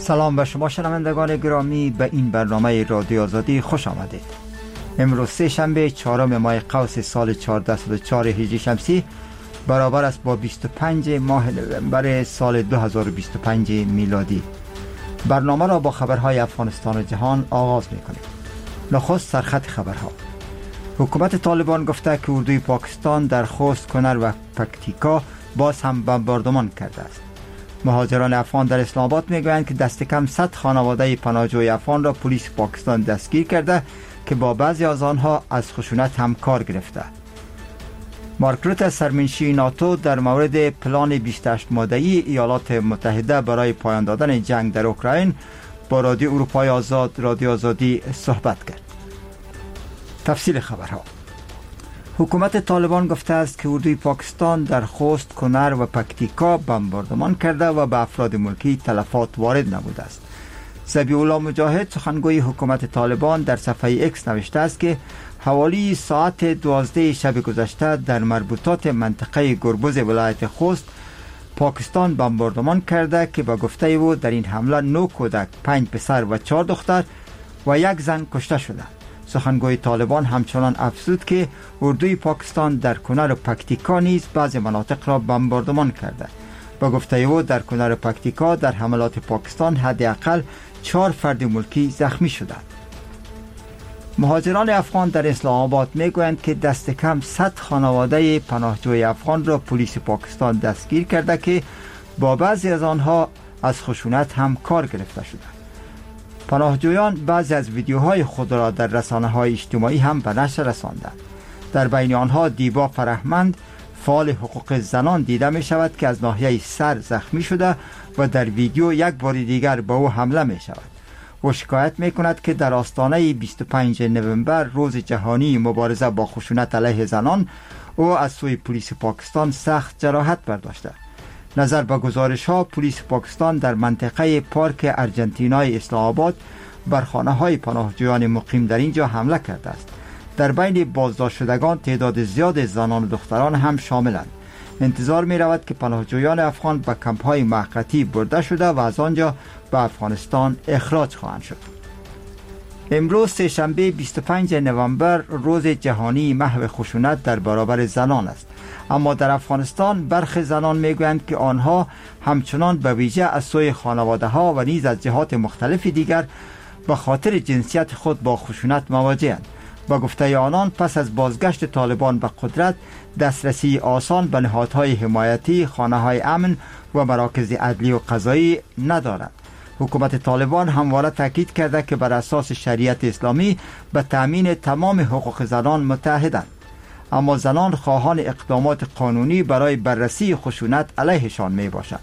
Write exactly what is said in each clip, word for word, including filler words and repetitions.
سلام به شما شنوندگان گرامی، به این برنامه رادیو آزادی خوش آمدید. امروز سه شنبه چهارم ماه قوس سال چهارصد و چهار هجری شمسی برابر است با بیست و پنج ماه نوامبر سال دو هزار و بیست و پنج میلادی. برنامه را با خبرهای افغانستان و جهان آغاز می‌کنیم. نخست سرخط خبرها. حکومت طالبان گفته که اردوی پاکستان در خوست، کنر و پکتیکا باز هم بمباردمان کرده است. مهاجران افغان در اسلام آباد میگویند که دست کم صد خانواده پناهجوی افغان را پلیس پاکستان دستگیر کرده که با بعضی از آنها از خشونت هم کار گرفته. مارک روته سرمنشی ناتو در مورد پلان بیست و هشت ماده‌ای ایالات متحده برای پایان دادن جنگ در اوکراین با رادیو اروپای آزاد رادیو آزادی صحبت کرد. تفصیل خبرها. حکومت طالبان گفته است که اردوی پاکستان در خوست، کنر و پکتیکا بمباردمان کرده و به افراد ملکی تلفات وارد نبوده است. ذبیح الله مجاهد سخنگوی حکومت طالبان در صفحه اکس نوشته است که حوالی ساعت دوازده شب گذشته در مربوطات منطقه گربز ولایت خوست پاکستان بمباردمان کرده که به گفته او در این حمله نه کودک، پنج پسر و چهار دختر و یک زن کشته شده. سخنگوی طالبان همچنان افزود که اردوی پاکستان در کنر و پکتیکا نیز بعضی مناطق را بمباردمان کرده. با گفته او در کنر و پکتیکا در حملات پاکستان حداقل چهار فرد ملکی زخمی شدند. مهاجران افغان در اسلام آباد میگویند که دست کم صد خانواده پناهجوی افغان را پلیس پاکستان دستگیر کرده که با بعضی از آنها از خشونت هم کار گرفته شده. پناهجویان بعضی از ویدیوهای خود را در رسانه‌های اجتماعی هم به نشر رساندند. در بین آنها دیبا فرهمند فعال حقوق زنان دیده می شود که از ناحیه سر زخمی شده و در ویدیو یک بار دیگر به او حمله می شود. او شکایت می کند که در آستانه بیست و پنج نوامبر روز جهانی مبارزه با خشونت علیه زنان او از سوی پلیس پاکستان سخت جراحت برداشته. نظر به گزارش ها پلیس پاکستان در منطقه پارک ارجنتینای اسلام آباد بر خانه های پناهجویان مقیم در اینجا حمله کرده است. در بین بازداشت شدگان تعداد زیاد زنان و دختران هم شاملند. انتظار می رود که پناهجویان افغان به کمپ های موقتی برده شده و از آنجا به افغانستان اخراج خواهند شد. امروز سه شنبه بیست و پنج نوامبر روز جهانی محو خشونت در برابر زنان است. اما در افغانستان برخی زنان میگویند که آنها همچنان به ویژه از سوی خانواده ها و نیز از جهات مختلف دیگر به خاطر جنسیت خود با خشونت مواجه‌اند. با گفته آنان پس از بازگشت طالبان به قدرت دسترسی آسان به نهادهای حمایتی، خانه‌های امن و مراکز عدلی و قضایی ندارند. حکومت طالبان همواره تاکید کرده که بر اساس شریعت اسلامی به تأمین تمام حقوق زنان متحدند. اما زنان خواهان اقدامات قانونی برای بررسی خشونت علیهشان می باشند.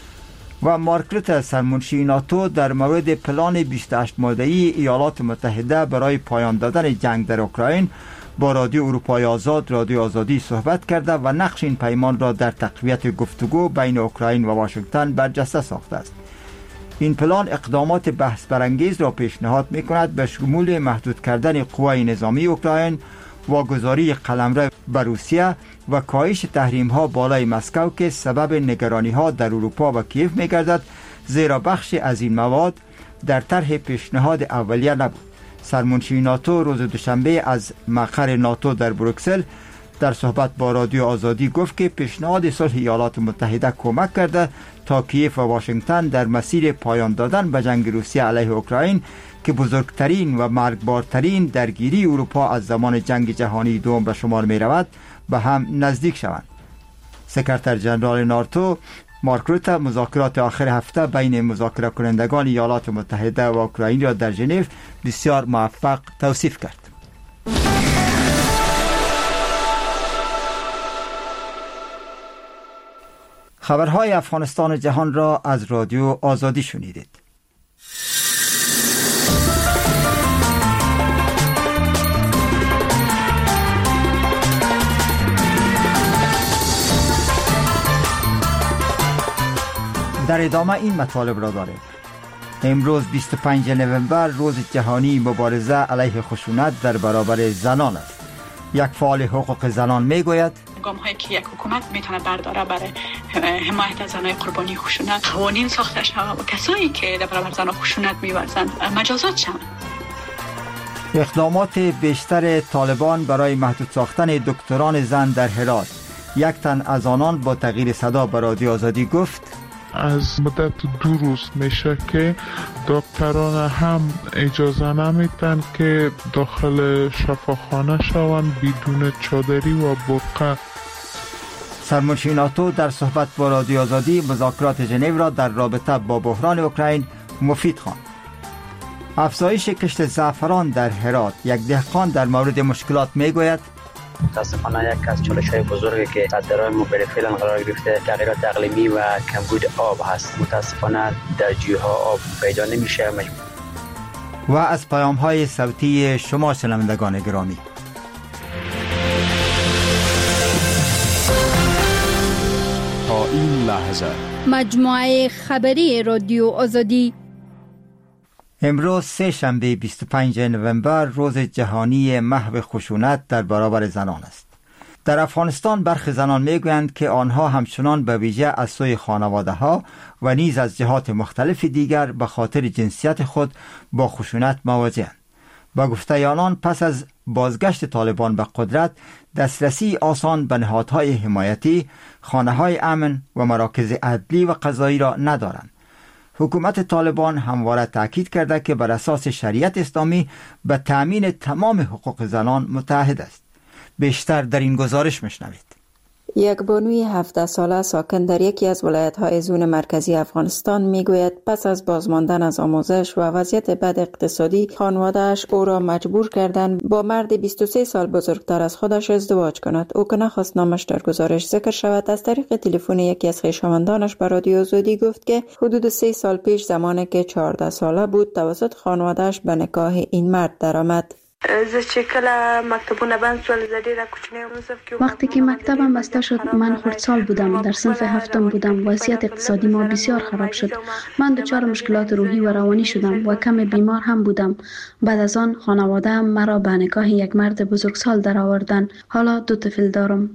و مارک روته سرمنشی ناتو در مورد پلان بیست و هشت ماده‌ای ایالات متحده برای پایان دادن جنگ در اوکراین با رادیو اروپای آزاد رادیو آزادی صحبت کرده و نقش این پیمان را در تقویت گفتگو بین اوکراین و واشنگتن برجسته ساخته است. این پلان اقدامات بحث برانگیز را پیشنهاد می کند به شمول محدود کردن قوای نظامی اوکراین، واگذاری قلمرو بر روسیه و کاهش تحریم ها بالای مسکو که سبب نگرانی ها در اروپا و کیف می گردد، زیرا بخشی از این مواد در طرح پیشنهاد اولیه نبود. سرمنشی ناتو روز دوشنبه از مقر ناتو در بروکسل در صحبت با رادیو آزادی گفت که پیشنهاد صلح ایالات متحده کمک کرده تا کیف و واشنگتن در مسیر پایان دادن به جنگ روسیه علیه اوکراین که بزرگترین و مرگبارترین درگیری اروپا از زمان جنگ جهانی دوم به شمار می رود به هم نزدیک شوند. سکرتر جنرال ناتو مارک روته مذاکرات آخر هفته بین مذاکره کنندگان ایالات متحده و اوکراین را در ژنو بسیار موفق توصیف کرد. خبرهای افغانستان و جهان را از رادیو آزادی شنیدید. در ادامه این مطالب را داریم. امروز بیست و پنج نوامبر روز جهانی مبارزه علیه خشونت در برابر زنان است. یک فعال حقوق زنان میگوید گام هایی که یک حکومت میتونه برداره برای حمایت از زنای قربانی خشونت، قوانین ساخته شود و کسایی که در برابر زنان خشونت می‌ورزند مجازات شوند. اقدامات بیشتر طالبان برای محدود ساختن دکتران زن در هرات. یک تن از آنان با تغییر صدا به رادیو آزادی گفت: از مدت دو روز میشه که دکتران هم اجازه نمیدن که داخل شفاخانه شوند بدون چادری و برقه. سرمنشی ناتو در صحبت با رادیو آزادی مذاکرات ژنو را در رابطه با بحران اوکراین مفید خواند. افزایش کشت زعفران در هرات. یک دهقان در مورد مشکلات میگوید: متاسفانه یک از چالش‌های بزرگی که صدرهای ما فعلا قرار گرفته تغییرات اقلیمی و کمبود آب هست. متاسفانه در جوی‌ها آب پیدا نمیشه. و از پیام‌های صوتی شما شنوندگان گرامی، تا این لحظه مجموعه خبری رادیو آزادی. امروز سه شنبه بیست و پنجم نوامبر روز جهانی محو خشونت در برابر زنان است. در افغانستان برخی زنان میگویند که آنها همچنان به ویژه از سوی خانواده ها و نیز از جهات مختلف دیگر به خاطر جنسیت خود با خشونت مواجه‌اند. با گفته آنان پس از بازگشت طالبان به قدرت دسترسی آسان به نهادهای حمایتی، خانه‌های امن و مراکز عدلی و قضایی را ندارند. حکومت طالبان همواره تاکید کرده که بر اساس شریعت اسلامی به تأمین تمام حقوق زنان متعهد است. بیشتر در این گزارش میشنوید. یک بانوی هفده ساله ساکن در یکی از ولایت‌های زون مرکزی افغانستان میگوید پس از بازماندن از آموزش و وضعیت بد اقتصادی خانواده‌اش او را مجبور کردند با مرد بیست و سه سال بزرگتر از خودش ازدواج کند. او که نخواست نامش در گزارش ذکر شود، از طریق تلفن یکی از خویشاوندانش به رادیو آزادی گفت که حدود سه سال پیش زمانی که چهارده ساله بود توسط خانواده‌اش به نکاح این مرد درآمد. وقتی که مکتبم بسته شد من خردسال بودم، در صنف هفتم بودم. وضعیت اقتصادی ما بسیار خراب شد. من دچار مشکلات روحی و روانی شدم و کم بیمار هم بودم. بعد از آن خانواده هم مرا به نکاح یک مرد بزرگسال درآوردند. حالا دو طفل دارم.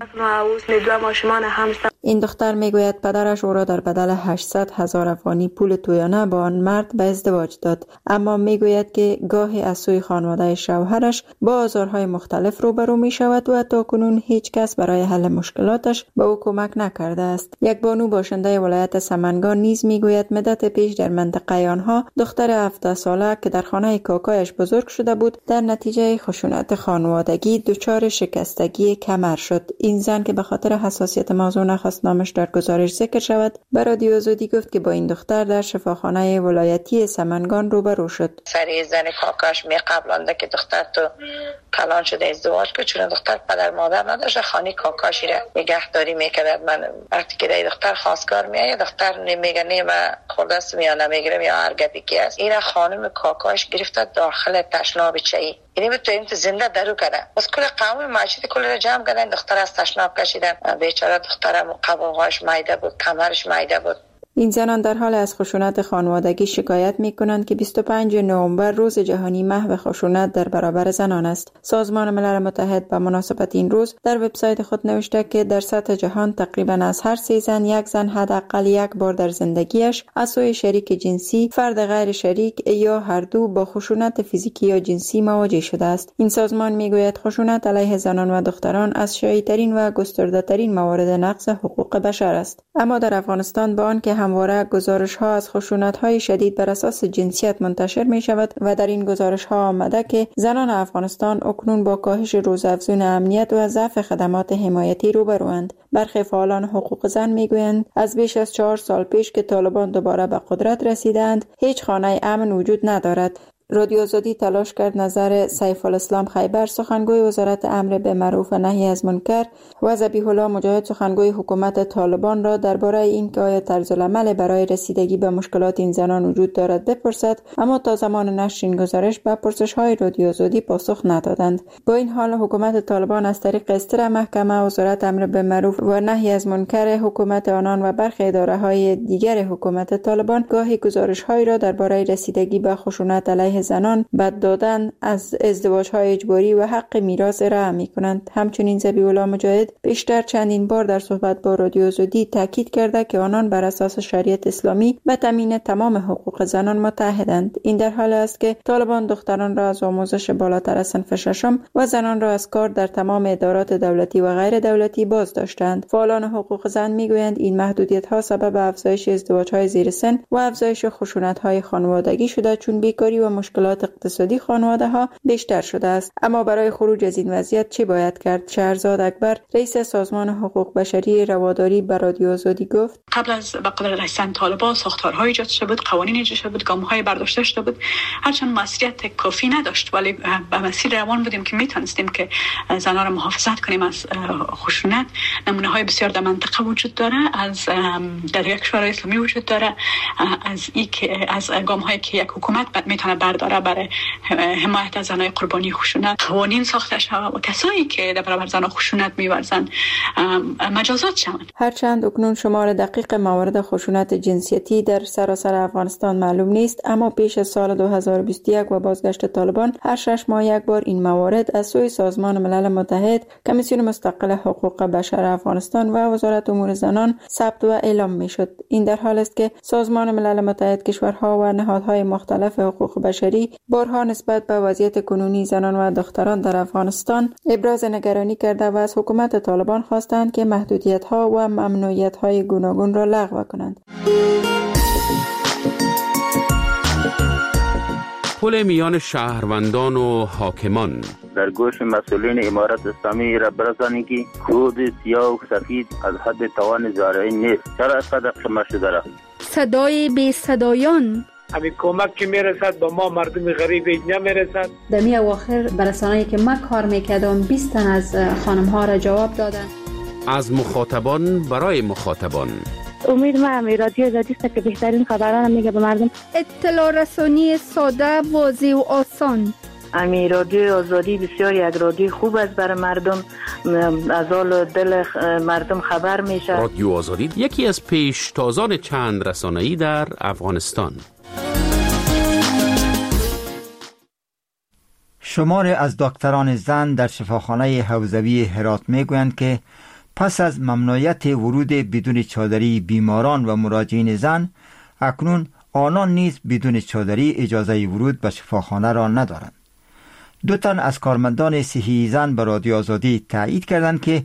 این دختر میگوید پدرش او را در بدل هشتصد هزار افغانی پول تویانه با آن مرد به ازدواج داد، اما میگوید که گاهی از سوی خانواده شوهرش با آزارهای مختلف روبرو می شود و تاکنون هیچ کس برای حل مشکلاتش به او کمک نکرده است. یک بانو باشنده ولایت سمنگان نیز میگوید مدت پیش در منطقه آنها دختر هفده ساله که در خانه کاکایش بزرگ شده بود در نتیجه خشونت خانوادگی دچار شکستگی کمر شد. این زن که به خاطر حساسیت موضوع نخواست نامش در گزارش ذکر شود به رادیو آزادی گفت که با این دختر در شفاخانه ولایتی سمنگان روبرو شد. سری زن کاکاش می قبلانده که دختر تو کلان شده ازدواج که چون دختر پدر مادر نداشت خانه کاکاشی را نگهداری میکرد. من وقتی که در دختر خواستگار میآید دختر نمیگه نه من خوردست یا نمیگیرم یا هر گپی که است، این خانم کاکاش گرفته داخل تشناب چایی، یعنی به تو اینت زنده درو کرده. بس کل قوم ماجد کل را جمع کردن دختر از تشناب کشیدن. بیچاره دخترم قبولهاش مایده بود، کمرش مایده بود. این زنان در حال از خشونت خانوادگی شکایت می کنند که بیست و پنجم نوامبر روز جهانی محو خشونت در برابر زنان است. سازمان ملل متحد به مناسبت این روز در وبسایت خود نوشته که در سطح جهان تقریبا از هر سه زن یک زن حداقل یک بار در زندگیش از سوی شریک جنسی، فرد غیر شریک یا هر دو با خشونت فیزیکی یا جنسی مواجه شده است. این سازمان میگوید خشونت علیه زنان و دختران از شایع‌ترین و گسترده‌ترین موارد نقض حقوق بشر است. اما در افغانستان با آنکه همواره گزارش‌ها از خشونت‌های شدید بر اساس جنسیت منتشر می‌شود و در این گزارش‌ها آمده که زنان افغانستان اکنون با کاهش روزافزون امنیت و ضعف خدمات حمایتی روبروند. برخی فعالان حقوق زن می‌گویند از بیش از چهار سال پیش که طالبان دوباره به قدرت رسیدند هیچ خانه امن وجود ندارد. رادیو آزادی تلاش کرد نظر سیف الاسلام خیبر سخنگوی وزارت امر به معروف و نهی از منکر و ذبیح الله مجاهد سخنگوی حکومت طالبان را درباره اینکه آیا طرز العمل برای رسیدگی به مشکلات این زنان وجود دارد بپرسد، اما تا زمان نشر این گزارش به پرسش‌های رادیو آزادی پاسخ ندادند. با این حال حکومت طالبان از طریق استر محکمه وزارت امر به معروف و نهی از منکر حکومت آنان و برخی اداره‌های دیگر حکومت طالبان گاهی گزارش‌هایی را درباره رسیدگی به خشونت علیه زنان بد دادن از ازدواج‌های اجباری و حق میراث ارائه می‌کنند. همچنین ذبیح‌الله مجاهد بیشتر چندین بار در صحبت با رادیو آزادی تاکید کرده که آنان بر اساس شریعت اسلامی به تامین تمام حقوق زنان متحدند. این در حال است که طالبان دختران را از آموزش بالاتر از صنف ششم و زنان را از کار در تمام ادارات دولتی و غیر دولتی باز داشتند. فعالان حقوق زن میگویند این محدودیت‌ها سبب افزایش ازدواج‌های زیر سن و افزایش خشونت‌های خانوادگی شده، چون بیکاری و مشکلات اقتصادی خانواده‌ها بیشتر شده است. اما برای خروج از این وضعیت چه باید کرد؟ شهرزاد اکبر، رئیس سازمان حقوق بشری رواداری، به رادیو آزادی گفت: قبل از به قدرت رسیدن طالبان ساختارهای ایجاد شده بود، قوانین ایجاد شده بود، گام‌های برداشته شده بود، هرچند مسئولیت کافی نداشت، ولی به مسیر روان بودیم که میتونستیم که زنان را محافظت کنیم از خشونت. نمونه‌های بسیار در منطقه وجود داره، از در یک کشور اسلامی وجود داره، از این که از گام‌هایی که یک حکومت میتونه برداره برای حمایت از زنان قربانی خشونت، قوانین ساخته شود و کسایی که در برابر زنان خشونت می‌ورزند مجازات شوند. هرچند اکنون شمار دقیق موارد خشونت جنسیتی در سراسر افغانستان معلوم نیست، اما پیش از سال دو هزار و بیست و یک و بازگشت طالبان هر شش ماه یک بار این موارد از سوی سازمان ملل متحد، کمیسیون مستقل حقوق بشر افغانستان و وزارت امور زنان ثبت و اعلام میشد. این در حال است که سازمان ملل متحد، کشورها و نهادهای مختلف حقوق بشری بارها نسبت به وضعیت کنونی زنان و دختران در افغانستان ابراز نگرانی کرده و از حکومت طالبان خواستند که محدودیت‌ها و ممنوعیت‌های گوناگون را لغو کنند. پل میان شهروندان و حاکمان در گوش مسئولین امارت اسلامی را برسانید که کود سیاه و سفید از حد توان زارعی نیست. چرا از قدر شما شده را؟ صدای بی صدایان، همین کمک که میرسد به ما مردم غریب نمیرسد. در می اواخر برسانه‌ای که ما کار میکردم بیست تن از خانم ها را جواب دادن. از مخاطبان برای مخاطبان. امید ما همی رادیو آزادی است که بهترین خبران میگه به مردم. اطلاع رسانی ساده، واضح و آسان. امی رادیو آزادی بسیار یک رادیو خوب است برای مردم، از حال دل مردم خبر میشه. رادیو آزادی یکی از پیشتازان چند رسانه‌ای در افغانستان. شماری از دکتران زن در شفاخانه حوزوی هرات میگویند که پس از ممنوعیت ورود بدون چادری بیماران و مراجعین زن، اکنون آنان نیز بدون چادری اجازه ورود به شفاخانه را ندارند. دو تن از کارمندان صحی زن به رادیو آزادی تایید کردند که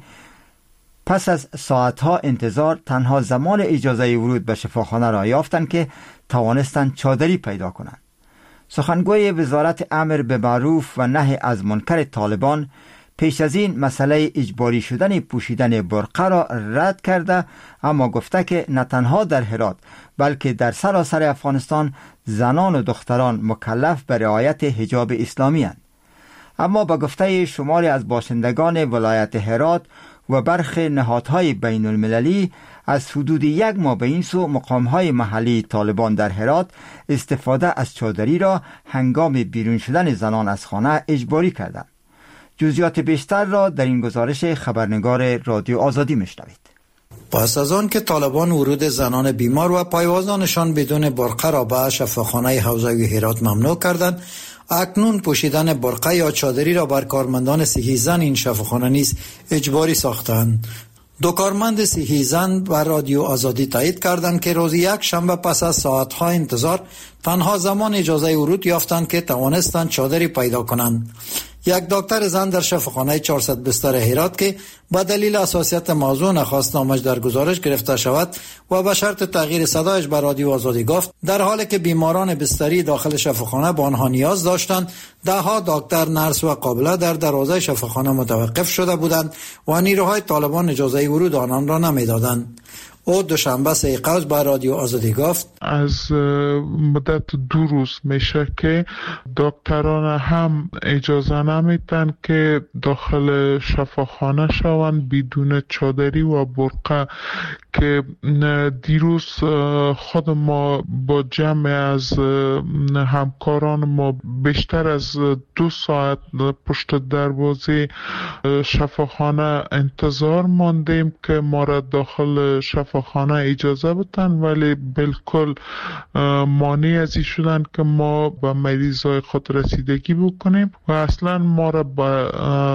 پس از ساعتها انتظار تنها زمان اجازه ورود به شفاخانه را یافتند که توانستند چادری پیدا کنند. سخنگوی وزارت امر به معروف و نهی از منکر طالبان پیش از این مسئله اجباری شدن پوشیدن برقه را رد کرده، اما گفته که نه تنها در هرات بلکه در سراسر افغانستان زنان و دختران مکلف به رعایت حجاب اسلامی اند. اما با گفته شماری از باشندگان ولایت هرات و برخی نهادهای بین المللی، از حدود یک ماه به این سو مقامهای محلی طالبان در هرات استفاده از چادری را هنگام بیرون شدن زنان از خانه اجباری کردند. جزئیات بیشتر را در این گزارش خبرنگار رادیو آزادی میشنوید. پس از آن که طالبان ورود زنان بیمار و پایوازانشان بدون برقه را به شفاخانه حوزوی هرات ممنوع کردند، اکنون پوشیدن برقه یا چادری را بر کارمندان صحی زن این شفاخانه نیز اجباری ساختند. دو کارمند صحی زن و رادیو آزادی تایید کردند که روز یک شنبه پس از ساعتها انتظار تنها زمان اجازه ورود یافتند که توانستند چادری پیدا کنند. یک دکتر زن در شفاخانه چهارصد بستر هرات که با دلیل حساسیت موضوع نخواست نامش در گزارش گرفته شود و به شرط تغییر صدایش به رادیو آزادی گفت در حالی که بیماران بستری داخل شفاخانه به آنها نیاز داشتند، دهها دکتر، نرس و قابله در دروازه شفاخانه متوقف شده بودند و نیروهای طالبان اجازه ورود آنان را نمیدادند. او دوشنبه سه قوس با رادیو آزادی گفت از مدت دو روز میشه که دکتران هم اجازه نمیدن که داخل شفاخانه شوند بدون چادری و برقه، که دیروز خود ما با جمع از همکاران ما بیشتر از دو ساعت پشت دروازه شفاخانه انتظار ماندیم که ما را داخل شفاخانه شفاخانه اجازه بدن، ولی بالکل مانع ازی شدن که ما به مریضای خود رسیدگی بکنیم و اصلا ما را به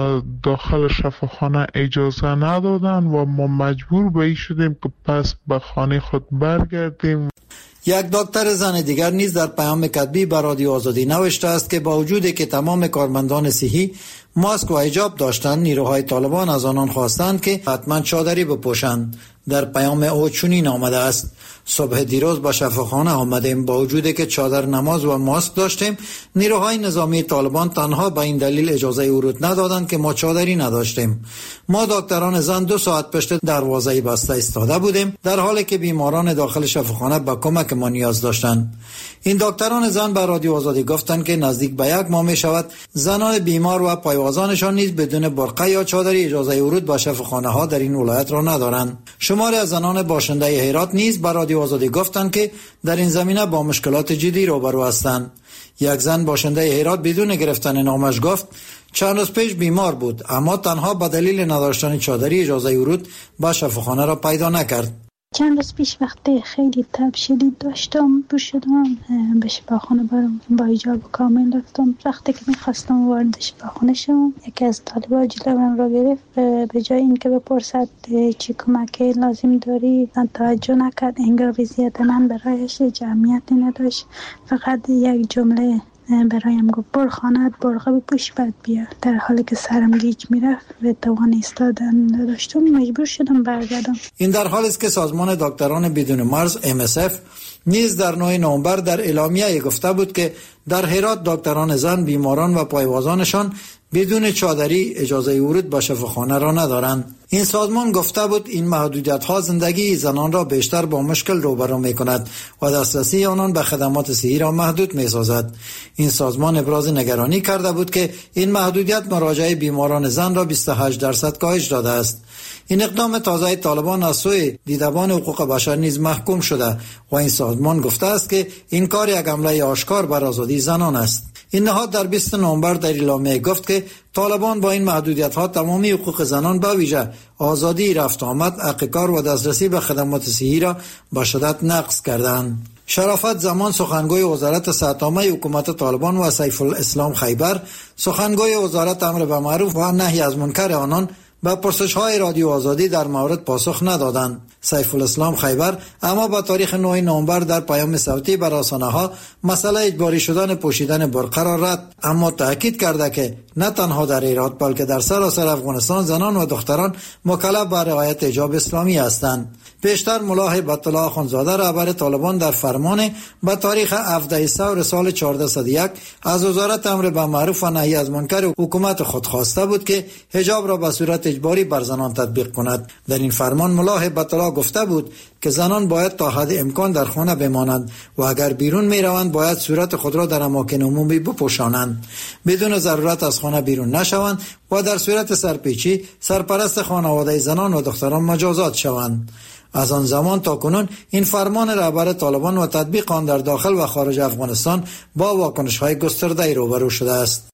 داخل شفاخانه اجازه ندادن و ما مجبور به این شدیم که پس به خانه خود برگردیم. یک دکتر زن دیگر نیز در پیام کتبی به رادیو آزادی نوشته است که با وجودی که تمام کارمندان صحی ماسک و حجاب داشتند، نیروهای طالبان از آنان خواستند که حتما چادری بپوشند. در پیام او چنین آمده است: صبح دیروز به شفاخانه آمدیم، با وجودی که چادر نماز و ماسک داشتیم، نیروهای نظامی طالبان تنها به این دلیل اجازه ورود ندادند که ما چادری نداشتیم. ما دکتران زن دو ساعت پشت دروازه بسته ایستاده بودیم، در حالی که بیماران داخل شفاخانه به کمک ما نیاز داشتند. این دکتران زن به رادیو آزادی گفتند که نزدیک به یک ماه می شود زنان بیمار و پایوازانشان نیز بدون برقه یا چادری اجازه ورود به شفاخانه ها در این ولایت را ندارند. شماری از زنان باشنده هرات نیز به رادیو آزادی گفتند که در این زمینه با مشکلات جدی روبرو هستند. یک زن باشنده هرات بدون گرفتن نامش گفت چند روز پیش بیمار بود، اما تنها به دلیل نداشتن چادری اجازه ورود به شفاخانه را پیدا نکرد. چند روز پیش وقتی خیلی تب شدید داشتم بو شدم به شفاخانه برم، با حجاب کامل رفتم. وقتی که میخواستم وارد شفاخانه شم، یکی از طالبان جلوی من را گرفت. به جای اینکه بپرسد چی کمکی لازم داری توجه نکرد، انگار وضعیت من برایش جمعیتی نداشت. فقط یک جمله برایم گفت بر خانت برقه بپوش بعد بیا. در حالی که سرم گیج میرفت و توان ایستادن نداشتم، مجبور شدم برگردم. این در حالی است که سازمان دکتران بدون مرز ام اس اف نیز در نه نوامبر در اعلامیه گفته بود که در هرات دکتران زن بیماران و پایوازانشان بدون چادری اجازه ورود به شفاخانه را ندارند. این سازمان گفته بود این محدودیت ها زندگی زنان را بیشتر با مشکل روبرو می کند و دسترسی آنان به خدمات صحی را محدود می سازد. این سازمان ابراز نگرانی کرده بود که این محدودیت مراجعه بیماران زن را بیست و هشت درصد کاهش داده است. این اقدام تازه طالبان از سوی دیدبان حقوق بشر نیز محکوم شده و این سازمان گفته است که این کار یک حمله آشکار بر آزادی زنان است. این نهاد در بیست نوامبر در اعلامیه گفت که طالبان با این محدودیت ها تمامی حقوق زنان به ویژه آزادی رفت آمد، حق کار و دسترسی به خدمات صحی را به شدت نقض کردند. شرافت زمان سخنگوی وزارت صحت عامه حکومت طالبان و سیف الاسلام خیبر سخنگوی وزارت امر به معروف و نهی از منکر آنان به پرسش‌های رادیو آزادی در مورد پاسخ ندادند. سیف الاسلام خیبر اما با تاریخ نه نوامبر در پیام صوتی بر رسانه‌ها مسئله اجباری شدن پوشیدن برقه را رد، اما تاکید کرده که نه تنها در هرات بلکه در سراسر افغانستان زنان و دختران مکلف به رعایت حجاب اسلامی هستند. پیشتر ملا هیبت الله اخوندزاده رهبر طالبان در فرمان به تاریخ هفدهم ثور سال چهارصد و یک از وزارت امر به معروف و نهی از منکر حکومت خود خواسته بود که حجاب را به صورت اجباری بر زنان تطبیق کند. در این فرمان ملا هیبت الله گفته بود که زنان باید تا حد امکان در خانه بمانند و اگر بیرون می روند باید صورت خود را در اماکن عمومی بپوشانند، بدون ضرورت از خانه بیرون نشوند و در صورت سرپیچی سرپرست خانواده زنان و دختران مجازات شوند. از آن زمان تا کنون این فرمان رهبر طالبان و تطبیق آن در داخل و خارج افغانستان با واکنش‌های گسترده روبرو شده است.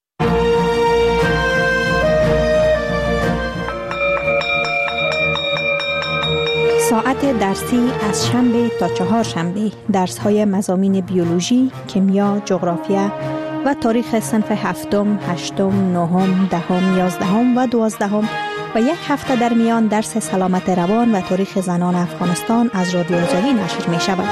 ساعت درسی از شنبه تا چهار شنبه درس‌های مضامین بیولوژی، کیمیا، جغرافیا و تاریخ صنف هفتم، هشتم، نهم، دهم، یازدهم و دوازدهم و یک هفته در میان درس سلامت روان و تاریخ زنان افغانستان از رادیو آزادی نشر می شود.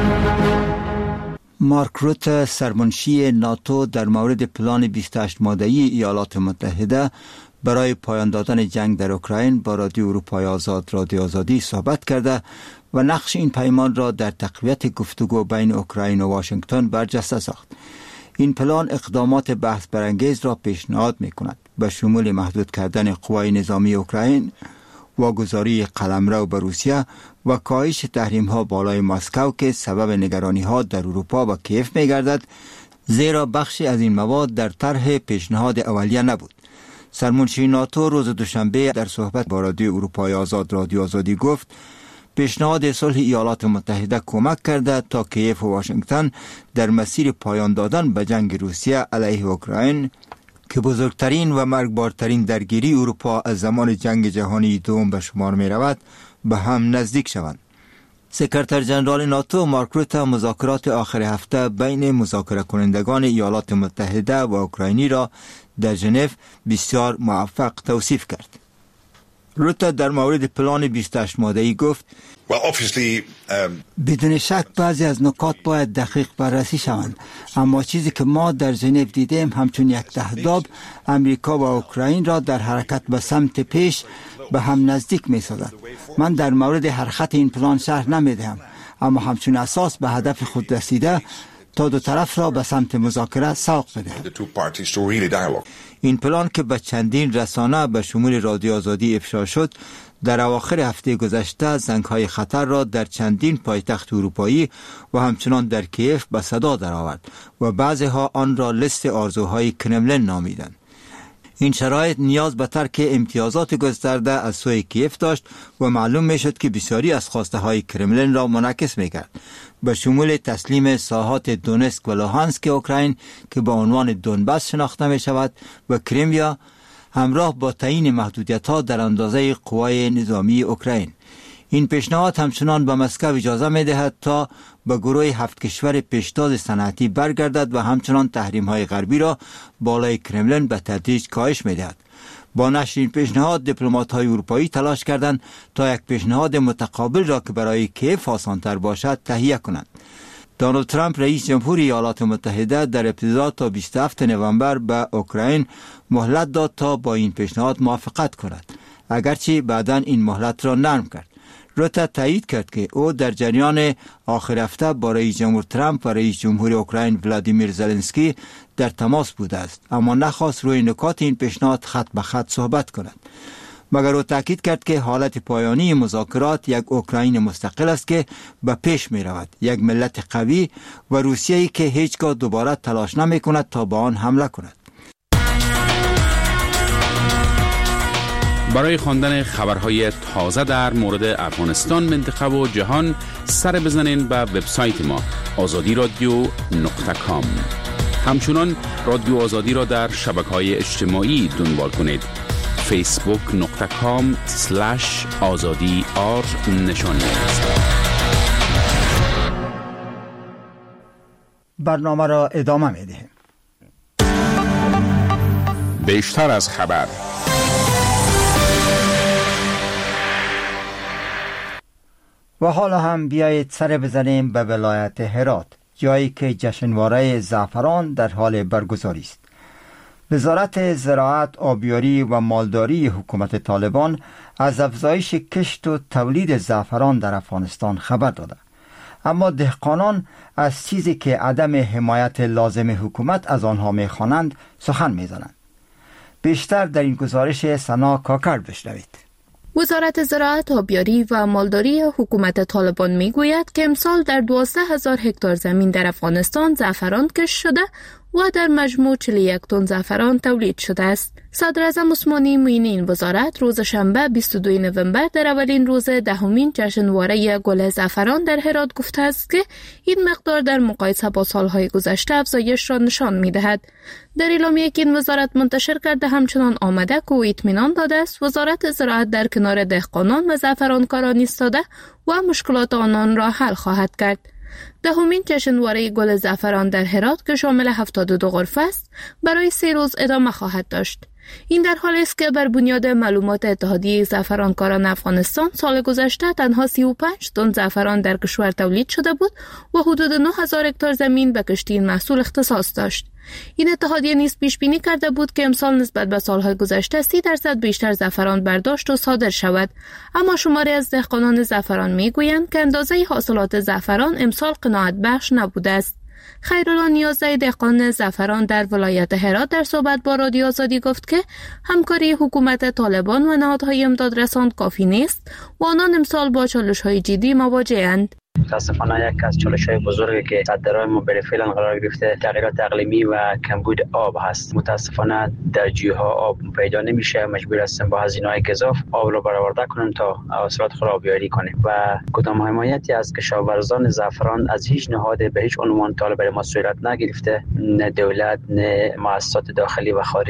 مارک روت سرمنشی ناتو در مورد پلان بیست و هشت ماده‌ای ایالات متحده برای پایان دادن جنگ در اوکراین با رادیو اروپای آزاد رادیو آزادی صحبت کرده و نقش این پیمان را در تقویت گفتگو بین اوکراین و واشنگتن برجسته ساخت. این پلان اقدامات بحث برانگیز را پیشنهاد می کند، به شمول محدود کردن قوای نظامی اوکراین، واگذاری قلمرو به روسیه و کاهش تحریم ها بالای مسکو که سبب نگرانی ها در اروپا و کیف می گردد، زیرا بخشی از این مواد در طرح پیشنهاد اولیه نبود. سرمنشی ناتو روز دوشنبه در صحبت با رادیو اروپای آزاد رادیو آزادی گفت پیشنهاد صلح ایالات متحده کمک کرده تا کیف و واشنگتن در مسیر پایان دادن به جنگ روسیه علیه اوکراین که بزرگترین و مرگبارترین درگیری اروپا از زمان جنگ جهانی دوم به شمار می رود به هم نزدیک شوند. سکرتر جنرال ناتو مارک روته مذاکرات آخر هفته بین مذاکره کنندگان ایالات متحده و اوکراینی را در ژنو بسیار موفق توصیف کرد. روته در مورد پلان بیست و هشت ماده‌ای گفت بدون شک بعضی از نکات باید دقیق بررسی شوند، اما چیزی که ما در ژنو دیدیم همچون یک تهداب امریکا و اوکراین را در حرکت به سمت پیش به هم نزدیک می سازد. من در مورد حرکت این پلان شرح نمی دهم، اما همچون اساس به هدف خود رسیده تا دو طرف را به سمت مذاکره سوق بدهد. این پلان که به چندین رسانه به شمول رادیو آزادی افشا شد، در اواخر هفته گذشته زنگ‌های خطر را در چندین پایتخت اروپایی و همچنان در کیف به صدا درآورد و بعضی‌ها آن را لیست آرزوهای کرملین نامیدند. این شرایط نیاز به ترک امتیازات گسترده از سوی کیف داشت و معلوم می شد که بسیاری از خواسته های کرملین را منعکس می کرد، به شمول تسلیم ساحات دونسک و لوهانسک اوکراین که به عنوان دونباس شناخته می شود و کریمیا، همراه با تعیین محدودیت ها در اندازه قوای نظامی اوکراین. این پیشنهاد همچنان به مسکو اجازه می دهد تا به گروه هفت کشور پیشتاز صنعتی برگردد و همچنان تحریم های غربی را بالای کرملین به تدریج کاهش می دهد. با نشر این پیشنهاد دیپلمات های اروپایی تلاش کردند تا یک پیشنهاد متقابل را که برای کیف آسان‌تر باشد تهیه کنند. دونالد ترامپ رئیس جمهوری ایالات متحده در ابتدا تا بیست و هفتم نوامبر به اوکراین مهلت داد تا با این پیشنهاد موافقت کند، اگرچه بعداً این مهلت را نرم کرد. روته تایید کرد که او در جریان آخر هفته با رئیس جمهور ترامپ و رئیس جمهور اوکراین ولادیمیر زلنسکی در تماس بوده است، اما نخواست روی نکات این پیشنهاد خط به خط صحبت کند. مگر او تاکید کرد که حالت پایانی مذاکرات یک اوکراین مستقل است که به پیش می رود، یک ملت قوی و روسیه‌ای که هیچگاه دوباره تلاش نمی کند تا به آن حمله کند. برای خواندن خبرهای تازه در مورد افغانستان، منطقه و جهان سر بزنین به وبسایت ما آزادی رادیو نقطه کام. همچنان رادیو آزادی را در شبکه‌های اجتماعی دنبال کنید. فیسبوک نقطه کام سلش آزادی آر نشانی است. برنامه را ادامه می‌دهیم. بیشتر از خبر. و حالا هم بیایید سر بزنیم به ولایت هرات، جایی که جشنواره زعفران در حال برگزاری است. وزارت زراعت، آبیاری و مالداری حکومت طالبان از افزایش کشت و تولید زعفران در افغانستان خبر داده، اما دهقانان از چیزی که عدم حمایت لازم حکومت از آنها می‌خوانند سخن می‌زنند. بیشتر در این گزارش سنا کاکر بشنوید. وزارت زراعت، آبیاری و مالداری حکومت طالبان میگوید که امسال در دوازده هزار هکتار زمین در افغانستان زعفران کشت شده و در مجموع چهل و یک تن زعفران تولید شده است. صدر اعظم عثمانی معین این وزارت روز شنبه بیست و دو نوامبر در اولین روز دهمین جشنواره گل زعفران در هرات گفته است که این مقدار در مقایسه با سالهای گذشته افزایش را نشان می‌دهد. در اعلامیه‌ای که این وزارت منتشر کرده همچنان آمده که او اطمینان داده است وزارت زراعت در کنار دهقانان و زعفرانکاران ایستاده و مشکلات آنان را حل خواهد کرد. دهمین جشنواره گل زعفران در هرات که شامل هفتاد و دو غرفه است برای سه روز ادامه خواهد داشت. این در حالی است که بر بنیاد معلومات اتحادیه زعفرانکاران افغانستان سال گذشته تنها سی و پنج تن زعفران در کشور تولید شده بود و حدود نه هزار هکتار زمین به کشت این محصول اختصاص داشت. این اتحادیه نیز پیش بینی کرده بود که امسال نسبت به سالهای گذشته سی درصد بیشتر زعفران برداشت و صادر شود، اما شماری از دهقانان زعفران میگویند که اندازه حاصلات زعفران امسال قناعت بخش نبوده است. خیرالله نیازی، دهقان زعفران در ولایت هرات، در صحبت با رادیو آزادی گفت که همکاری حکومت طالبان و نهادهای امدادرسان کافی نیست و آنان امسال با چالش‌های جدی مواجه‌اند. متاسفانه یک از چالش‌های بزرگی که صدرهای ما بالفعل قرار گرفته تغییرات اقلیمی و کمبود آب هست. متاسفانه در جوی‌ها آب پیدا نمیشه، مجبور هستیم با هزینه‌های گزاف آب رو برآورده کنیم تا حاصلات خود را آبیاری کنیم و کدام حمایتی از کشاورزان زعفران از هیچ نهاد به هیچ عنوان طالب ما صورت نگرفته، نه دولت نه مؤسسات داخلی و خارجی.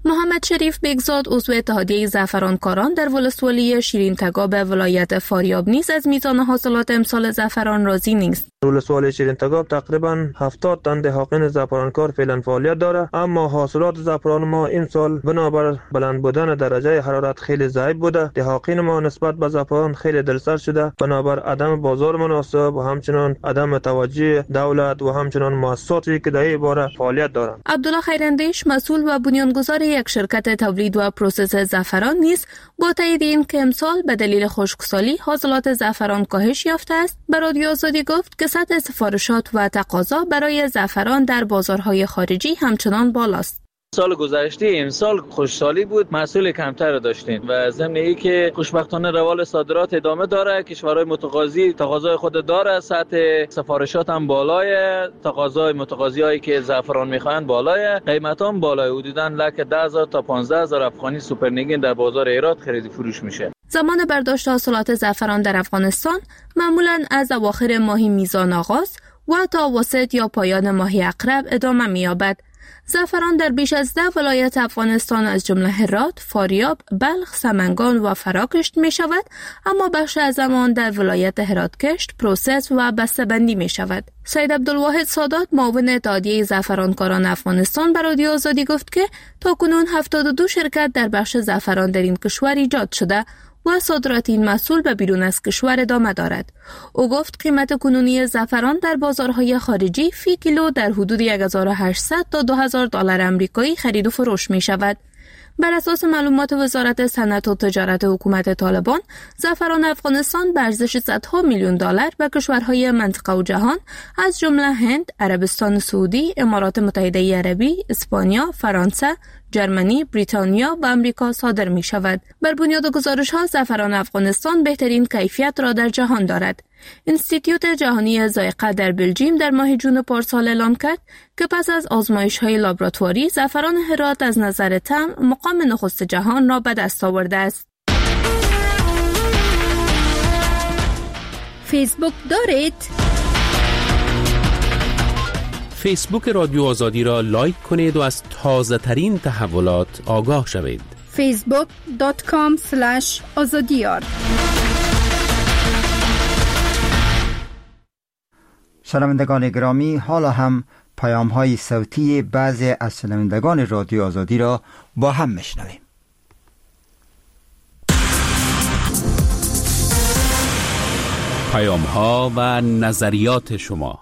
محمد شریف بیگزاد عضو اتحادیه زعفرانکاران در ولسوالی شیرین تگاب ولایت فاریاب نیز از میزان حاصلات امسال زعفران راضی نیست. ولسوالی شیرین تگاب تقریبا هفتاد تن دهقان زعفرانکار فعلا فعالیت داره، اما حاصلات زعفران ما این سال بنابر بلند بودن درجه حرارت خیلی ضعیف بوده. دهقان ما نسبت به زعفران خیلی دلسرد شده بنابر عدم بازار مناسب و همچنان عدم توجه دولت و همچنان مؤسساتی که در این باره فعالیت دارند. عبدالله خیراندیش مسئول و بنیانگذار یک شرکت تولید و پروسس زعفران نیز با تایید این که امسال به دلیل خشکسالی حاصلات زعفران کاهش یافته است، به رادیو آزادی گفت که سطح سفارشات و تقاضا برای زعفران در بازارهای خارجی همچنان بالاست. سال گذشته امسال خوشسالی بود، محصول کمتر داشتیم و ضمن ای که خوشبختانه روال صادرات ادامه داره، کشورهای متقاضی تقاضای خود داره، سطح سفارشات هم بالای، تقاضای متقاضیایی که زعفران میخوان بالای، قیمت هم بالای، حدوداً لک ده هزار تا پانزده هزار افغانی سوپرنگین در بازار ایران خرید فروش میشه. زمان برداشت حاصلات زعفران در افغانستان معمولاً از اواخر ماه میزان آغاز و تا وسط یا پایان ماه اقرب ادامه می‌یابد. زعفران در بیش از ده ولایت افغانستان از جمله هرات، فاریاب، بلخ، سمنگان و فرا کشت می شود، اما بخش از آن در ولایت هرات کشت، پروسس و بسته‌بندی می شود. سید عبدالواحد سادات معاون اتحادیه زعفرانکاران افغانستان به رادیو آزادی گفت که تاکنون هفتاد و دو شرکت در بخش زعفران در این کشور ایجاد شده و صادرات این محصول به بیرون از کشور ادامه دارد. او گفت قیمت کنونی زعفران در بازارهای خارجی فی کیلو در حدود هزار و هشتصد تا دو هزار دلار آمریکایی خرید و فروش می شود. بر اساس معلومات وزارت صنعت و تجارت حکومت طالبان، زعفران افغانستان به ارزش صدها میلیون دلار به کشورهای منطقه و جهان از جمله هند، عربستان سعودی، امارات متحده عربی، اسپانیا، فرانسه، جرمنی، بریتانیا و امریکا صادر می شود. بر بنیاد گزارش ها زعفران افغانستان بهترین کیفیت را در جهان دارد. انستیتیوت جهانی ذائقه در بلژیم در ماه جون پارسال اعلام کرد که پس از آزمایش های لابراتواری زعفران هرات از نظر طعم مقام نخست جهان را به دست آورده است. فیسبوک دارید؟ فیسبوک رادیو آزادی را لایک کنید و از تازه ترین تحولات آگاه شوید. فیسبوک دات کام اسلش آزادیار. شنوندگان گرامی، حالا هم پیام های صوتی بعضی از شنوندگان رادیو آزادی را با هم میشنویم. پیام ها و نظریات شما.